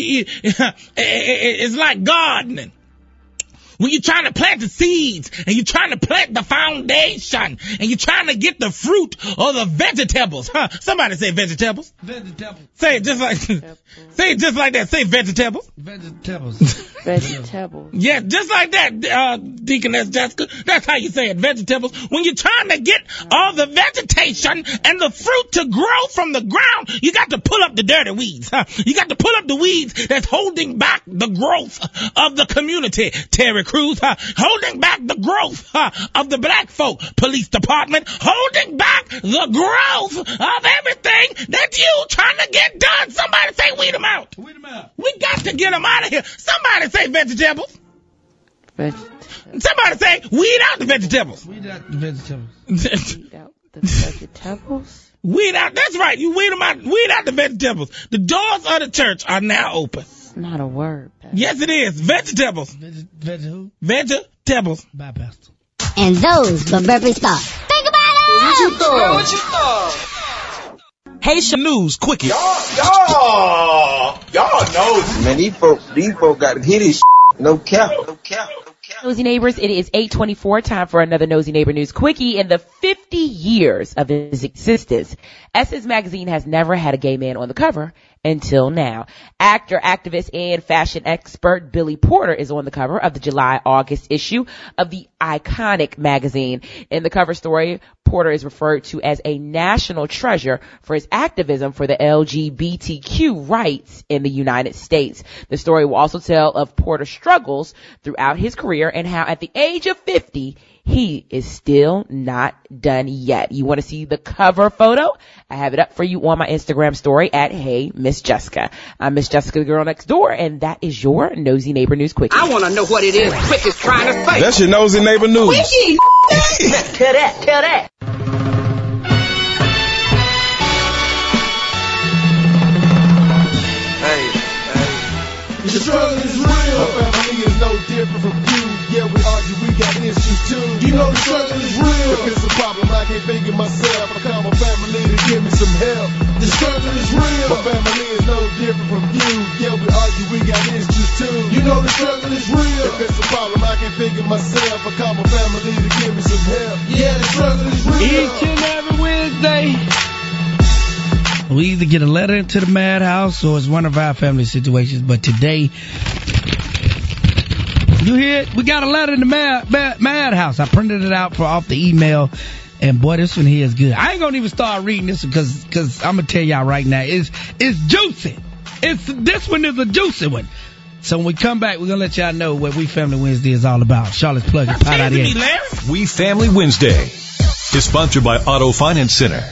it's like gardening. When you're trying to plant the seeds and you're trying to plant the foundation and you're trying to get the fruit or the vegetables. Somebody say vegetables. Vegetables. Say it just like that. Say vegetables. Vegetables. Yeah, just like that, Deaconess Jessica. That's how you say it, vegetables. When you're trying to get all the vegetation and the fruit to grow from the ground, you got to pull up the dirty weeds. You got to pull up the weeds that's holding back the growth of the community. Terry Crews, holding back the growth of the black folk police department, holding back the growth of everything that you trying to get done. Somebody say weed them out. Weed them out. We got to get them out of here. Somebody say vegetables. Somebody say weed out the vegetables. Weed out the vegetables. Weed out the vegetables. Weed out. That's right. You weed them out. Weed out the vegetables. The doors of the church are now open. Not a word. Pastor. Yes, it is. Vegetables. Vegetables. Bye, Pastor. And those were burping thoughts. Think about it! What you thought? Hey, News quickie. Y'all know. Man, these folk got to get this no cap. Nosy Neighbors, it is 8:24, time for another Nosy Neighbor News Quickie. In the 50 years of its existence, Essence Magazine has never had a gay man on the cover until now. Actor, activist, and fashion expert Billy Porter is on the cover of the July-August issue of the iconic magazine. In the cover story, Porter is referred to as a national treasure for his activism for the LGBTQ rights in the United States. The story will also tell of Porter's struggles throughout his career and how at the age of 50, he is still not done yet. You want to see the cover photo? I have it up for you on my Instagram story at Hey Miss Jessica. I'm Miss Jessica, the girl next door, and that is your Nosy Neighbor News Quickie. I want to know what it is Quick is trying to say. That's your Nosy Neighbor News. Quickie! Tell that. The struggle is real. My family is no different from you. Yeah, we argue, we got issues too. You know the struggle is real. If it's a problem, I can't figure myself. I call my family to give me some help. The struggle is real. My family is no different from you. Yeah, we argue, we got issues too. You know the struggle is real. If it's a problem, I can't figure myself. I call my family to give me some help. Yeah, the struggle is real. Each and every Wednesday, we either get a letter into the madhouse or it's one of our family situations. But today, you hear it? We got a letter in the madhouse. I printed it out off the email. And boy, this one here is good. I ain't gonna even start reading this because I'm gonna tell y'all right now, it's juicy. This one is a juicy one. So when we come back, we're gonna let y'all know what We Family Wednesday is all about. Charlotte's Plug and Pot out here. We Family Wednesday is sponsored by Auto Finance Center.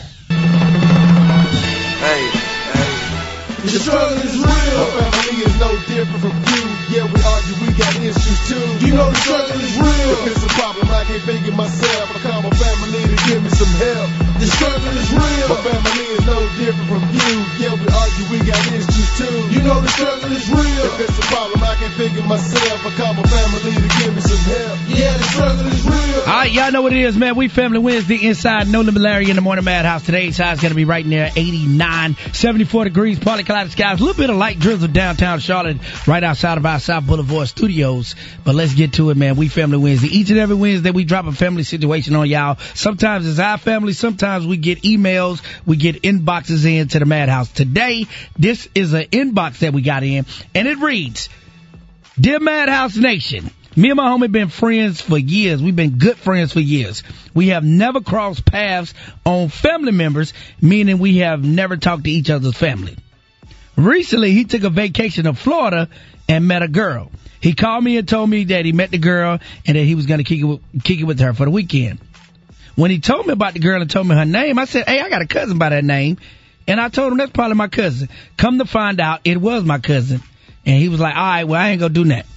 The struggle is real. My family is no different from you. Yeah, we argue, we got issues too. You know the struggle is real. If it's a problem, I can't figure myself. I call my family to give me some help. The struggle is real. My family is no different from you. Yeah, we argue, we got issues too. You know the struggle is real. If it's a problem, I can't figure myself. I call my family to give me some help. Yeah, the struggle is real. All right, y'all know what it is, man. We Family Wednesday inside No Limit Larry in the Morning Madhouse. Today's high is going to be right near 89, 74 degrees, partly cloudy skies. A little bit of light drizzle downtown Charlotte, right outside of our South Boulevard studios. But let's get to it, man. We Family Wednesday. Each and every Wednesday, we drop a family situation on y'all. Sometimes it's our family. Sometimes we get emails. We get inboxes in to the Madhouse. Today, this is an inbox that we got in, and it reads, Dear Madhouse Nation, me and my homie been friends for years. We've been good friends for years. We have never crossed paths on family members, meaning we have never talked to each other's family. Recently, he took a vacation to Florida and met a girl. He called me and told me that he met the girl and that he was going to kick it with her for the weekend. When he told me about the girl and told me her name, I said, hey, I got a cousin by that name. And I told him that's probably my cousin. Come to find out, it was my cousin. And he was like, all right, well, I ain't going to do that.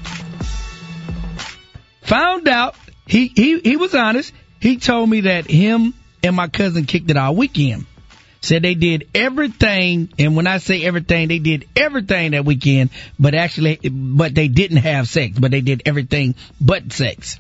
Found out, he was honest. He told me that him and my cousin kicked it all weekend. Said they did everything, and when I say everything, they did everything that weekend, but they didn't have sex, but they did everything but sex.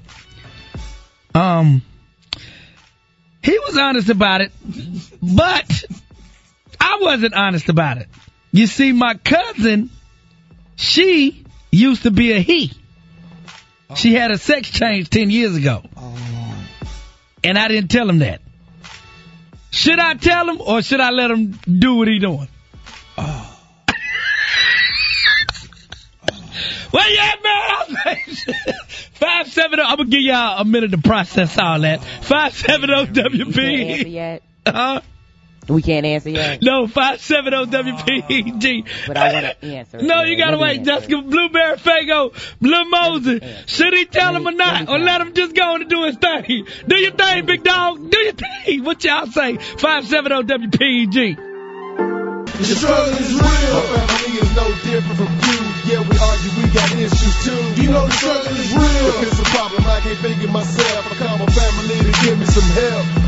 He was honest about it, but I wasn't honest about it. You see, my cousin, she used to be a he. She had a sex change 10 years ago. And I didn't tell him that. Should I tell him or should I let him do what he doing? Well, yeah, man. 570. I'm going to give y'all a minute to process all that. 570-WP. We can't answer yet. No, 570-WPEG. But I want to answer. No, you got to wait. Jessica, Blueberry Fago, Blue Moses. Should he tell him or not? Or let him just go on and do his thing? Do your thing, big dog. Do your thing. What y'all say? 570-WPEG. The struggle is real. My family is no different from you. Yeah, we argue, we got issues too. You know the struggle is real. If it's a problem, I can't figure myself. I call my family to give me some help.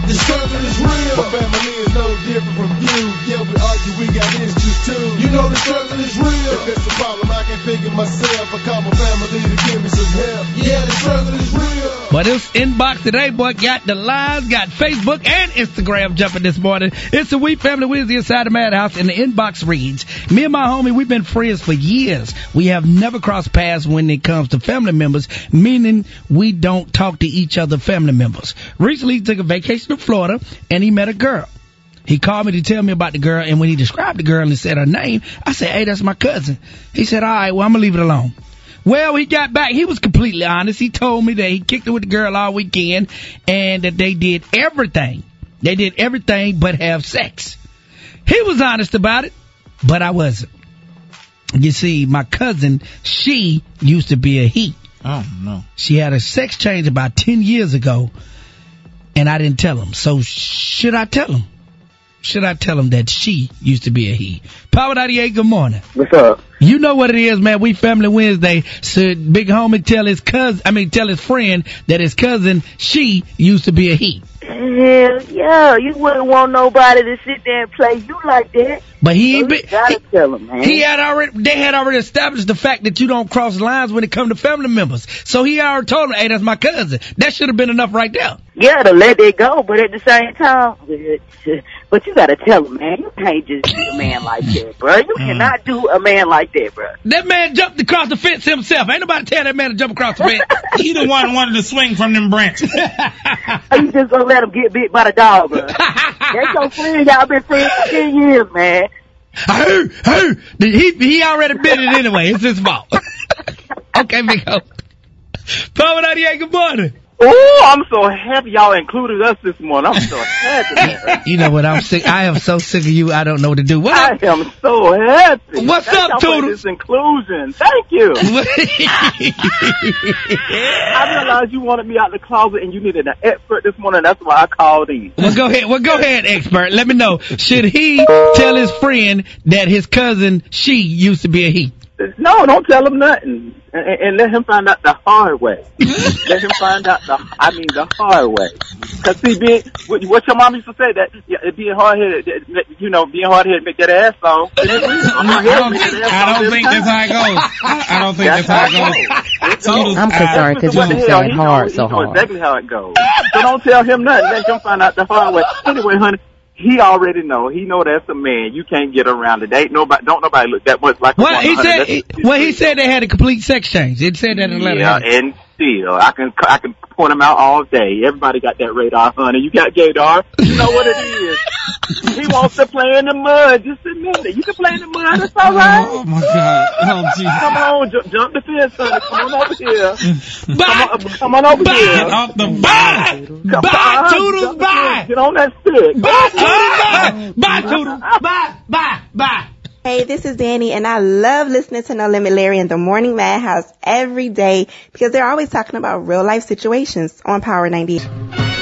The struggle is real. My family is no different from you. Yeah, we argue, we got issues too. You know the struggle is real. If it's a problem, I can figure myself. I call my family to give me some help. Yeah, the struggle is real. But this inbox today, boy, got the lives, got Facebook and Instagram jumping this morning. It's the We Family Wednesday inside the Madhouse, and the inbox reads, me and my homie, we've been friends for years. We have never crossed paths when it comes to family members, meaning we don't talk to each other family members. Recently, he took a vacation to Florida, and he met a girl. He called me to tell me about the girl, and when he described the girl and said her name, I said, hey, that's my cousin. He said, all right, well, I'm going to leave it alone. Well, he got back. He was completely honest. He told me that he kicked it with the girl all weekend and that they did everything. They did everything but have sex. He was honest about it, but I wasn't. You see, my cousin, she used to be a he. Oh, no. She had a sex change about 10 years ago, and I didn't tell him. So should I tell him? Should I tell him that she used to be a he? Power 98, good morning. What's up? You know what it is, man. We Family Wednesday. So big homie tell his friend that his cousin, she used to be a he. Hell yeah, you wouldn't want nobody to sit there and play you like that. But he ain't been. Gotta tell him, man. They had already established the fact that you don't cross lines when it comes to family members. So he already told him, hey, that's my cousin. That should have been enough right there. Yeah, to let it go, but at the same time, but you gotta tell him, man, you can't just do a man like that, bro. You cannot do a man like that, bro. That man jumped across the fence himself. Ain't nobody tell that man to jump across the fence. He the one wanted to swing from them branches. You just gonna let him get bit by the dog, bro. That's your friend. Y'all been friends for 10 years, man. He already bit it anyway. It's his fault. Okay, big ho. Power 98, good morning. Oh, I'm so happy y'all included us this morning. I'm so happy, man. You know what? I'm sick. I am so sick of you. I don't know what to do. I am so happy. What's Thank up, y'all for Toodles? this inclusion. Thank you. I realized you wanted me out the closet and you needed an expert this morning. That's why I called in. Well, go ahead, expert. Let me know. Should he tell his friend that his cousin, she used to be a he? No, don't tell him nothing. And let him find out the hard way. Let him find out the hard way. Cause see, what your mom used to say, that being hard-headed, being hard-headed make that ass song. I don't think that's how it goes. I don't think that's how it goes. I'm concerned because you said hard so hard. He knows exactly how it goes. So don't tell him nothing. Let him find out the hard way. Anyway, honey, he already know. He know that's a man. You can't get around it. Don't nobody look that much like a woman. He said they had a complete sex change. It said that in the letter. Yeah, and still, I can point them out all day. Everybody got that radar, honey. You got gaydar. You know what it is. He wants to play in the mud. Just admit it. You can play in the mud. That's all right. Oh my God. Oh Jesus. Come on, jump the fence, honey. Come on over here. Come on over here. Off the bye. Bye, Toodles. Bye. Get on that stick. Bye, Toodles. Bye, Toodles. Bye. Hey, this is Danny, and I love listening to No Limit Larry in the Morning Madhouse every day because they're always talking about real life situations on Power 98. Hey,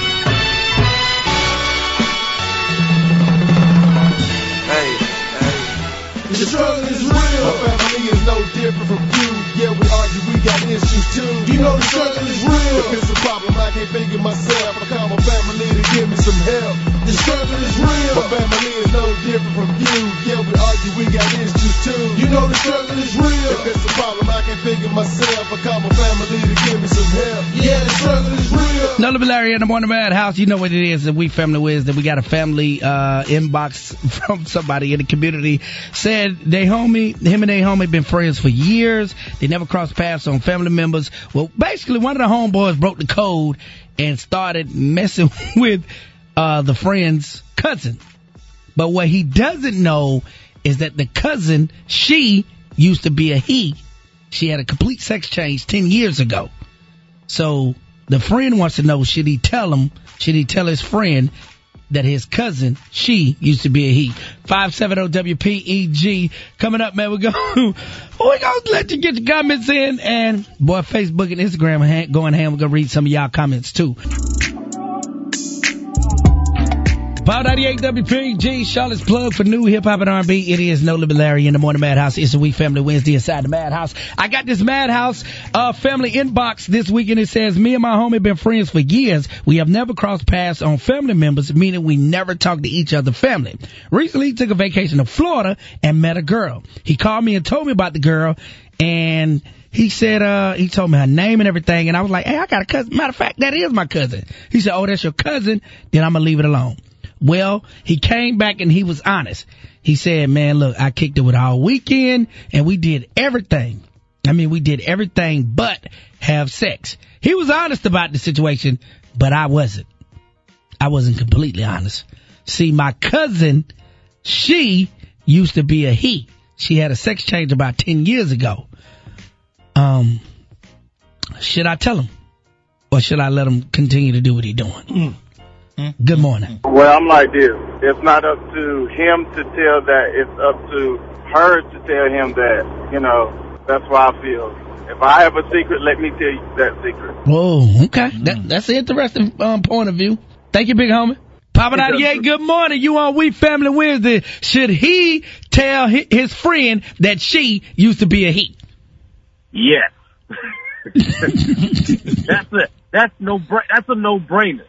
the struggle is real. My family is no different from you. Yeah, we argue, we got issues too. You know the struggle is real. If it's a problem, I can't figure myself. I call my family to give me some help. The struggle is real. My family is no different from you. Yeah, we argue, we got issues too. You know the struggle is real. If it's a problem, I can't figure myself. I call my family to give me some help. Yeah, the struggle is real. No Limit Larry in the Morning Madhouse. You know what it is that We Family Wednesday. We got a family inbox from somebody in the community. Said him and their homie been friends for years. They never crossed paths on family members. Well, basically, one of the homeboys broke the code and started messing with the friend's cousin. But what he doesn't know is that the cousin, she used to be a he. She had a complete sex change 10 years ago. So the friend wants to know, should he tell his friend that his cousin, she used to be a he? 570 WPEG. Coming up, man, we're going to let you get your comments in. And, boy, Facebook and Instagram going ham. We're going to read some of y'all comments, too. Power 98 WPG, Charlotte's plug for new hip hop and R&B. It is No Limit Larry in the Morning Madhouse. It's a We Family Wednesday inside the Madhouse. I got this Madhouse family inbox this week, and it says, me and my homie been friends for years. We have never crossed paths on family members, meaning we never talked to each other's family. Recently, he took a vacation to Florida and met a girl. He called me and told me about the girl, and he said, he told me her name and everything, and I was like, hey, I got a cousin. Matter of fact, that is my cousin. He said, oh, that's your cousin? Then I'm gonna leave it alone. Well, he came back and he was honest. He said, man, look, I kicked it with all weekend and we did everything. I mean, we did everything but have sex. He was honest about the situation, but I wasn't. I wasn't completely honest. See, my cousin, she used to be a he. She had a sex change about 10 years ago. Should I tell him? Or should I let him continue to do what he's doing? Good morning. Well, I'm like this. It's not up to him to tell that. It's up to her to tell him that, you know, that's why I feel. If I have a secret, let me tell you that secret. Whoa, okay. That's an interesting point of view. Thank you, big homie. Papa 98, good morning. You on We Family Wednesday. Should he tell his friend that she used to be a he? Yes. That's a no-brainer.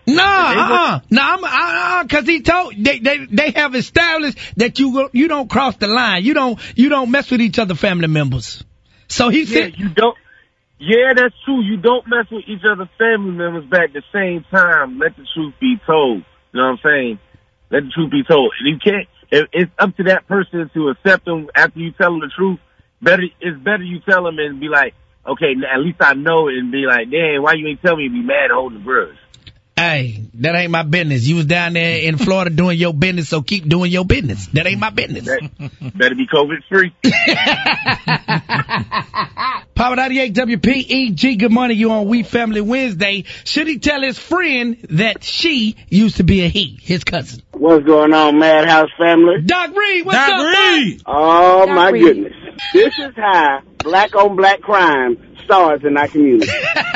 Cause he told, they have established that you don't cross the line. You don't mess with each other family members. So he said, you don't. Yeah, that's true. You don't mess with each other's family members, but at the same time, let the truth be told. You know what I'm saying? Let the truth be told. And you can't, it's up to that person to accept them after you tell them the truth. It's better you tell them and be like, okay, at least I know it, and be like, dang, why you ain't tell me to be mad and holding the grudge? Hey, that ain't my business. You was down there in Florida doing your business, so keep doing your business. That ain't my business. Better be COVID-free. Power 98 WPEG, good morning. You on We Family Wednesday. Should he tell his friend that she used to be a he, his cousin? What's going on, Madhouse family? Doc Reed, what's up, Reed? Oh, Doc my Reed. Goodness. This is how black on black crime starts in our community.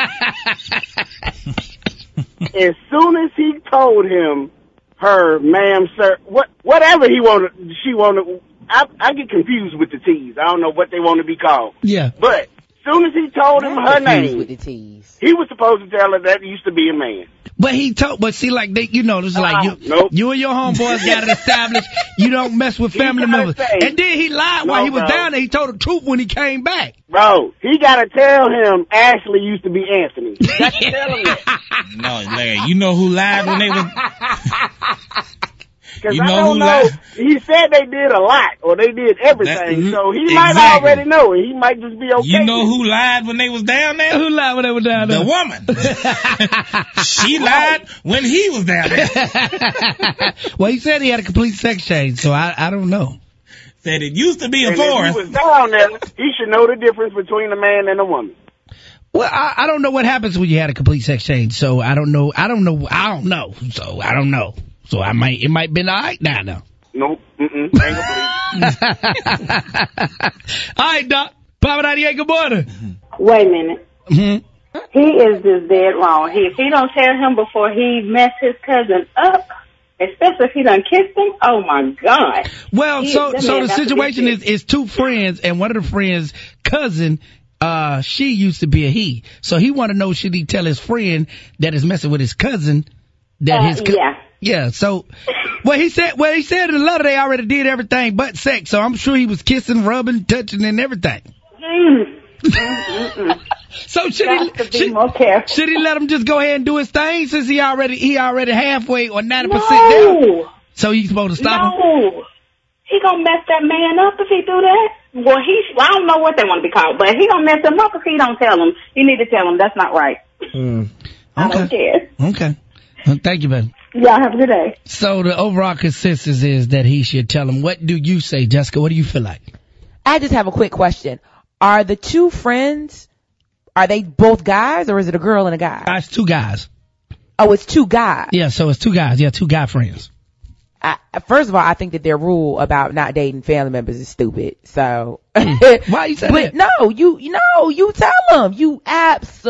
As soon as he told him, her, ma'am, sir, whatever she wanted, I get confused with the T's. I don't know what they want to be called. Yeah. But as soon as he told him her name, with the T's. He was supposed to tell her that used to be a man. But see, like, it's like you and your homeboys got it established. You don't mess with family members. And then he lied while he was down there. He told the truth when he came back. Bro, he gotta tell him Ashley used to be Anthony. You got to tell him that. No, Larry, you know who lied when they was... Because I don't know. He said they did a lot, or they did everything, so he might already know it. He might just be okay. You know who lied when they was down there? Who lied when they were down there? The woman. She lied when he was down there. Well, he said he had a complete sex change, so I don't know. Said it used to be a forest. forest. If he was down there, he should know the difference between a man and a woman. Well, I don't know what happens when you had a complete sex change, so I don't know. So I don't know. So it might been all right now. Nope. Ain't gonna All right, Doc. Power 98, good morning. Wait a minute. Mm-hmm. He is just dead wrong. If he don't tell him before he messed his cousin up, especially if he done kissed him, oh my God. Well, so the situation is two friends, and one of the friends' cousin, she used to be a he. So he want to know, should he tell his friend that is messing with his cousin that his Yeah, so he said in the letter they already did everything but sex, so I'm sure he was kissing, rubbing, touching, and everything. So should he let him just go ahead and do his thing since he already halfway or 90% down? So he's supposed to stop him? No. He gonna mess that man up if he do that. Well, I don't know what they want to be called, but he gonna mess him up if he don't tell him. You need to tell him that's not right. I don't care. Okay. Well, thank you, baby. Y'all have a good day. So the overall consensus is that he should tell him. What do you say, Jessica? What do you feel like? I just have a quick question. Are the two friends, are they both guys or is it a girl and a guy? It's two guys. Oh, it's two guys. Yeah, so it's two guys. Yeah, two guy friends. First of all, I think that their rule about not dating family members is stupid. So why you say that? No, you tell him. You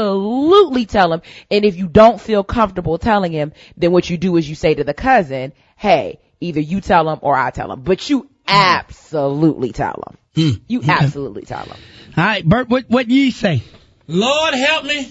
absolutely tell him. And if you don't feel comfortable telling him, then what you do is you say to the cousin, hey, either you tell them or I tell them. But you absolutely tell them. You absolutely tell them. All right, Bert, what you say? Lord help me.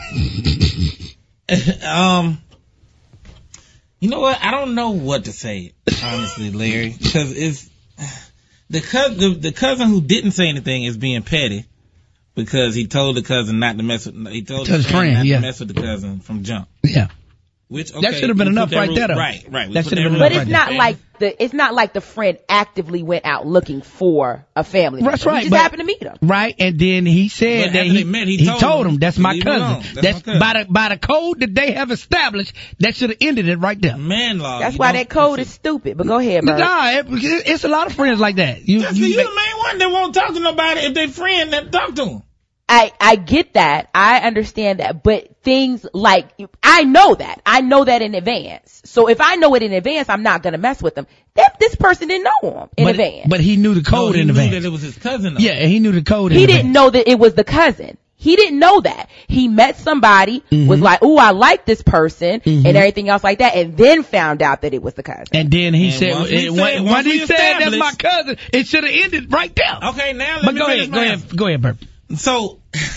You know what? I don't know what to say, honestly, Larry, because it's the cousin who didn't say anything is being petty because he told the cousin not to mess with. He told his friend not to mess with the cousin from jump. Yeah. Which that should have been enough right there, though. Right. That should have been But enough. it's not like the friend actively went out looking for a family member. That's right. He just happened to meet him. Right, and then he said that he told him that's my cousin. That's by the code that they have established. That should have ended it right there. Man law. That's why that code is stupid. But go ahead, bro. Nah, it's a lot of friends like that. You the main one that won't talk to nobody if they friend that talk to him. I get that. I understand that. But things like, I know that in advance. So if I know it in advance, I'm not going to mess with them. This person didn't know him in advance. But he knew the code in advance. He knew that it was his cousin, though. Yeah, he knew the code in advance. He didn't know that it was the cousin. He didn't know that. He met somebody, was like, ooh, I like this person, and everything else like that, and then found out that it was the cousin. And then he said, when he said that's my cousin, it should have ended right there. Okay, now let me go ahead, Bert. So,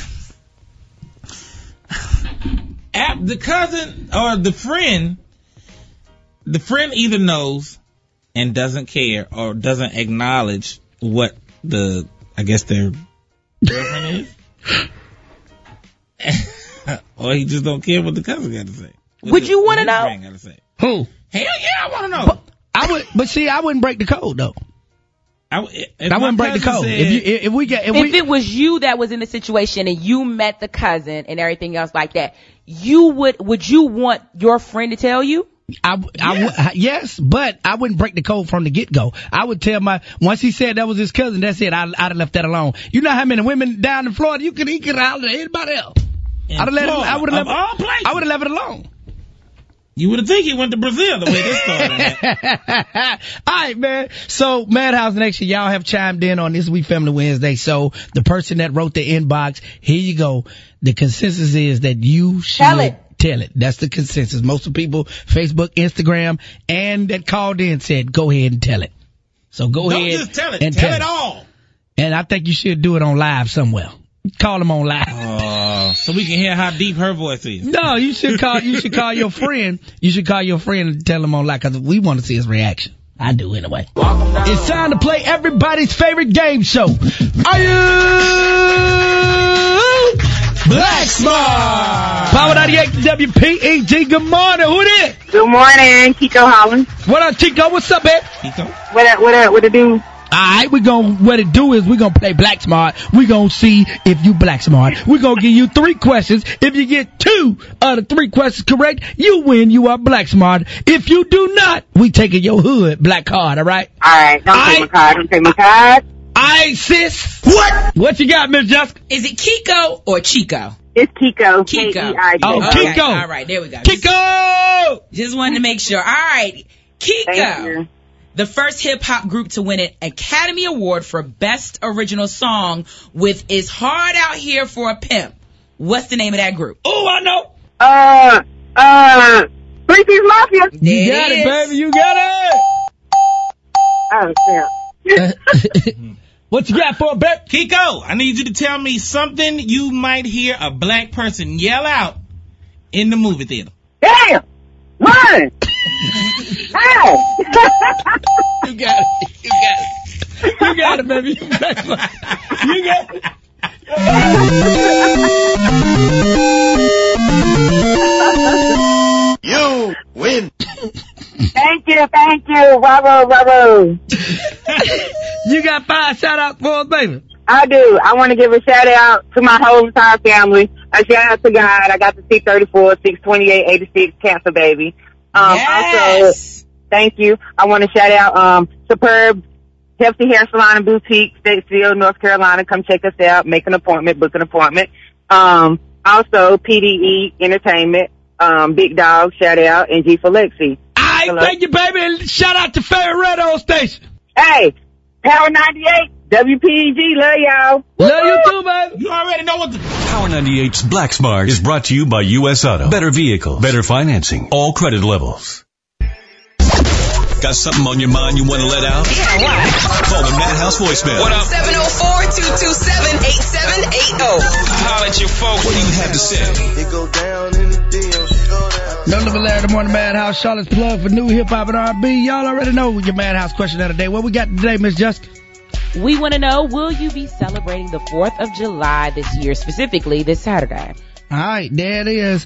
the cousin or the friend either knows and doesn't care or doesn't acknowledge what their girlfriend is. Or he just don't care what the cousin got to say. Would you want to know? Who? Hell yeah, I want to know. I wouldn't break the code though. I wouldn't break the code. If it was you that was in the situation and you met the cousin and everything else like that, would you want your friend to tell you? Yes, but I wouldn't break the code from the get-go. I would tell once he said that was his cousin, that's it. I'd have left that alone. You know how many women down in Florida, he could holler at anybody else. I would have left it alone. You would have think he went to Brazil the way this started. All right, man. So, Madhouse Nation, y'all have chimed in on this week Family Wednesday. So, the person that wrote the inbox, here you go. The consensus is that you should tell it. That's the consensus. Most of the people, Facebook, Instagram, and that called in said, go ahead and tell it. So, go ahead. Don't just tell it. And tell it all. And I think you should do it on live somewhere. Call him on live. So we can hear how deep her voice is. No, you should call your friend. You should call your friend and tell him on live because we want to see his reaction. I do anyway. It's time to play everybody's favorite game show. Are you Black Smart? Power 98 WPEG. Good morning. Who it is? Good morning, Chico Holland. What up, Chico? What's up, man? Chico. What it do? Alright, what it do is we're gonna play Black Smart. We're gonna see if you Black Smart. We're gonna give you 3 questions. If you get 2 out of 3 questions correct, you win. You are Black Smart. If you do not, we taking your hood black card, alright? Alright, don't take my card. Alright, sis. What you got, Miss Jessica? Is it Kiko or Chico? It's Kiko. Kiko. K-E-I-K. Oh, Kiko. All right, there we go. Kiko! Just wanted to make sure. All right, Kiko. The first hip-hop group to win an Academy Award for Best Original Song with It's Hard Out Here for a Pimp. What's the name of that group? Oh, I know. 3 Piece Mafia. You got it, baby. You got it. Oh, snap. What you got for a bet? Kiko, I need you to tell me something you might hear a black person yell out in the movie theater. Damn! Run! Hey! You got it. You got it, baby. You got it. You win. Thank you. Bravo. You got 5 shout-outs for us, baby? I do. I want to give a shout-out to my whole entire family. A shout-out to God. I got the 634, 628, 86 cancer baby. Also, thank you. I want to shout out Superb Healthy Hair Salon and Boutique, Statesville, North Carolina. Come check us out. Make an appointment. Book an appointment. Also, PDE Entertainment, Big Dog, shout out, and G for Lexi. Thank you, baby. And shout out to favorite radio station. Hey, Power 98, WPEG, love y'all. Love you too, baby. You already know what the... Power 98's Black Smart is brought to you by U.S. Auto. Better vehicles, better financing, all credit levels. Got something on your mind you want to let out? Yeah, what? Call the Madhouse voicemail. What up? 704-227-8780. Holla at your folks. What do you have to say? It go down in the DM. No Limit Larry, the Morning Madhouse, Charlotte's plug for new hip-hop and R&B. Y'all already know your Madhouse question of the day. What we got today, Miss Jessica? We want to know, will you be celebrating the 4th of July this year, specifically this Saturday? All right, there it is.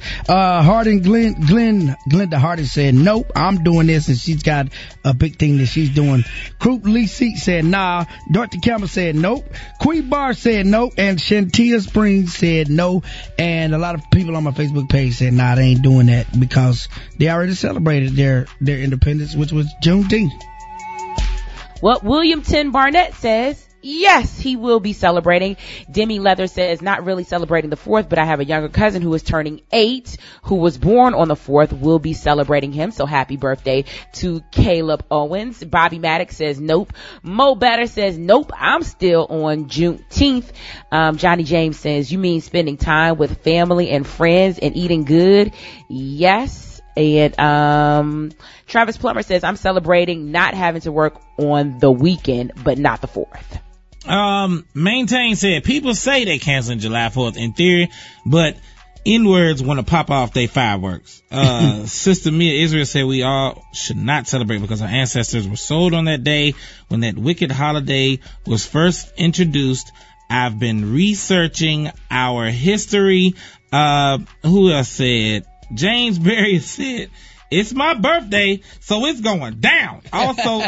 Glenda Harding said, nope, I'm doing this, and she's got a big thing that she's doing. Croup Lee Seat said, nah. Dorothy Campbell said, nope. Queen Bar said, nope. And Shantia Springs said, no. And a lot of people on my Facebook page said, nah, they ain't doing that because they already celebrated their independence, which was Juneteenth. Well, William Tin Barnett says, yes, he will be celebrating. Demi Leather says, not really celebrating the 4th, but I have a younger cousin who is turning 8, who was born on the 4th. We'll be celebrating him. So happy birthday to Caleb Owens. Bobby Maddox says, nope. Mo Better says, nope, I'm still on Juneteenth. Johnny James says, you mean spending time with family and friends and eating good? Yes. And Travis Plummer says, I'm celebrating not having to work on the weekend, but not the 4th. Maintain said, people say they canceling July 4th in theory, but N-words want to pop off their fireworks. Sister Mia Israel said we all should not celebrate because our ancestors were sold on that day when that wicked holiday was first introduced. I've been researching our history. Who else said? James Berry said, it's my birthday, so it's going down. Also,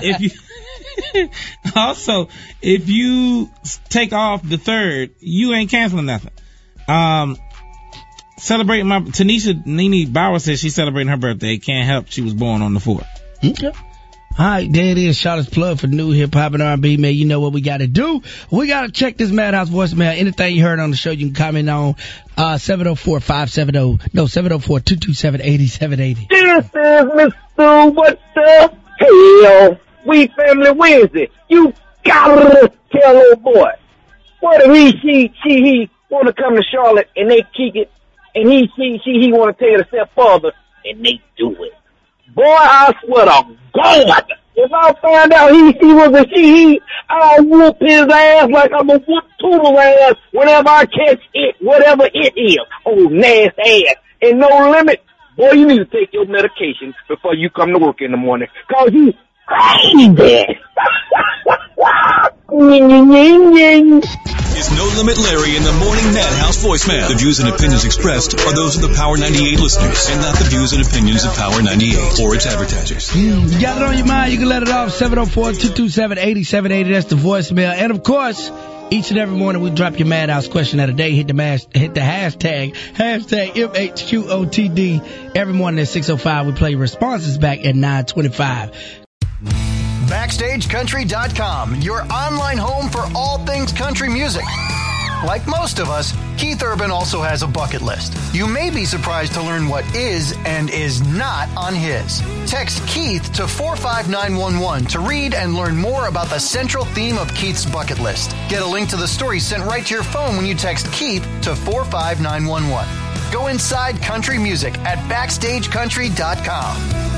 if you take off the 3rd, you ain't canceling nothing. Celebrating Tanisha Nene Bauer says she's celebrating her birthday. Can't help, she was born on the 4th. Okay. All right, there it is. Charlotte's plug for new hip-hop and R&B, man. You know what we got to do. We got to check this Madhouse voicemail. Anything you heard on the show, you can comment on 704-227-8780. This is Mr. What the Hell. We Family Wednesday. You gotta tell old boy. What if he want to come to Charlotte and they kick it, and he want to take it a step further and they do it. Boy, I swear to God, if I find out he was a she, I'll whoop his ass like I'm a whoop Toodle's ass whenever I catch it, whatever it is. Oh, nasty ass. And No Limit, boy, you need to take your medication before you come to work in the morning, cause you crazy. It's No Limit Larry in the Morning Madhouse voicemail. The views and opinions expressed are those of the Power 98 listeners and not the views and opinions of Power 98 or its advertisers. You got it on your mind, you can let it off. 704-227-8780. That's the voicemail. And of course, each and every morning we drop your Madhouse question of the day. Hit the hashtag MHQOTD. Every morning at 6:05 we play responses back at 9:25. BackstageCountry.com, your online home for all things country music. Like most of us, Keith Urban also has a bucket list. You may be surprised to learn what is and is not on his. Text Keith to 45911 to read and learn more about the central theme of Keith's bucket list. Get a link to the story sent right to your phone when you text Keith to 45911. Go inside country music at BackstageCountry.com.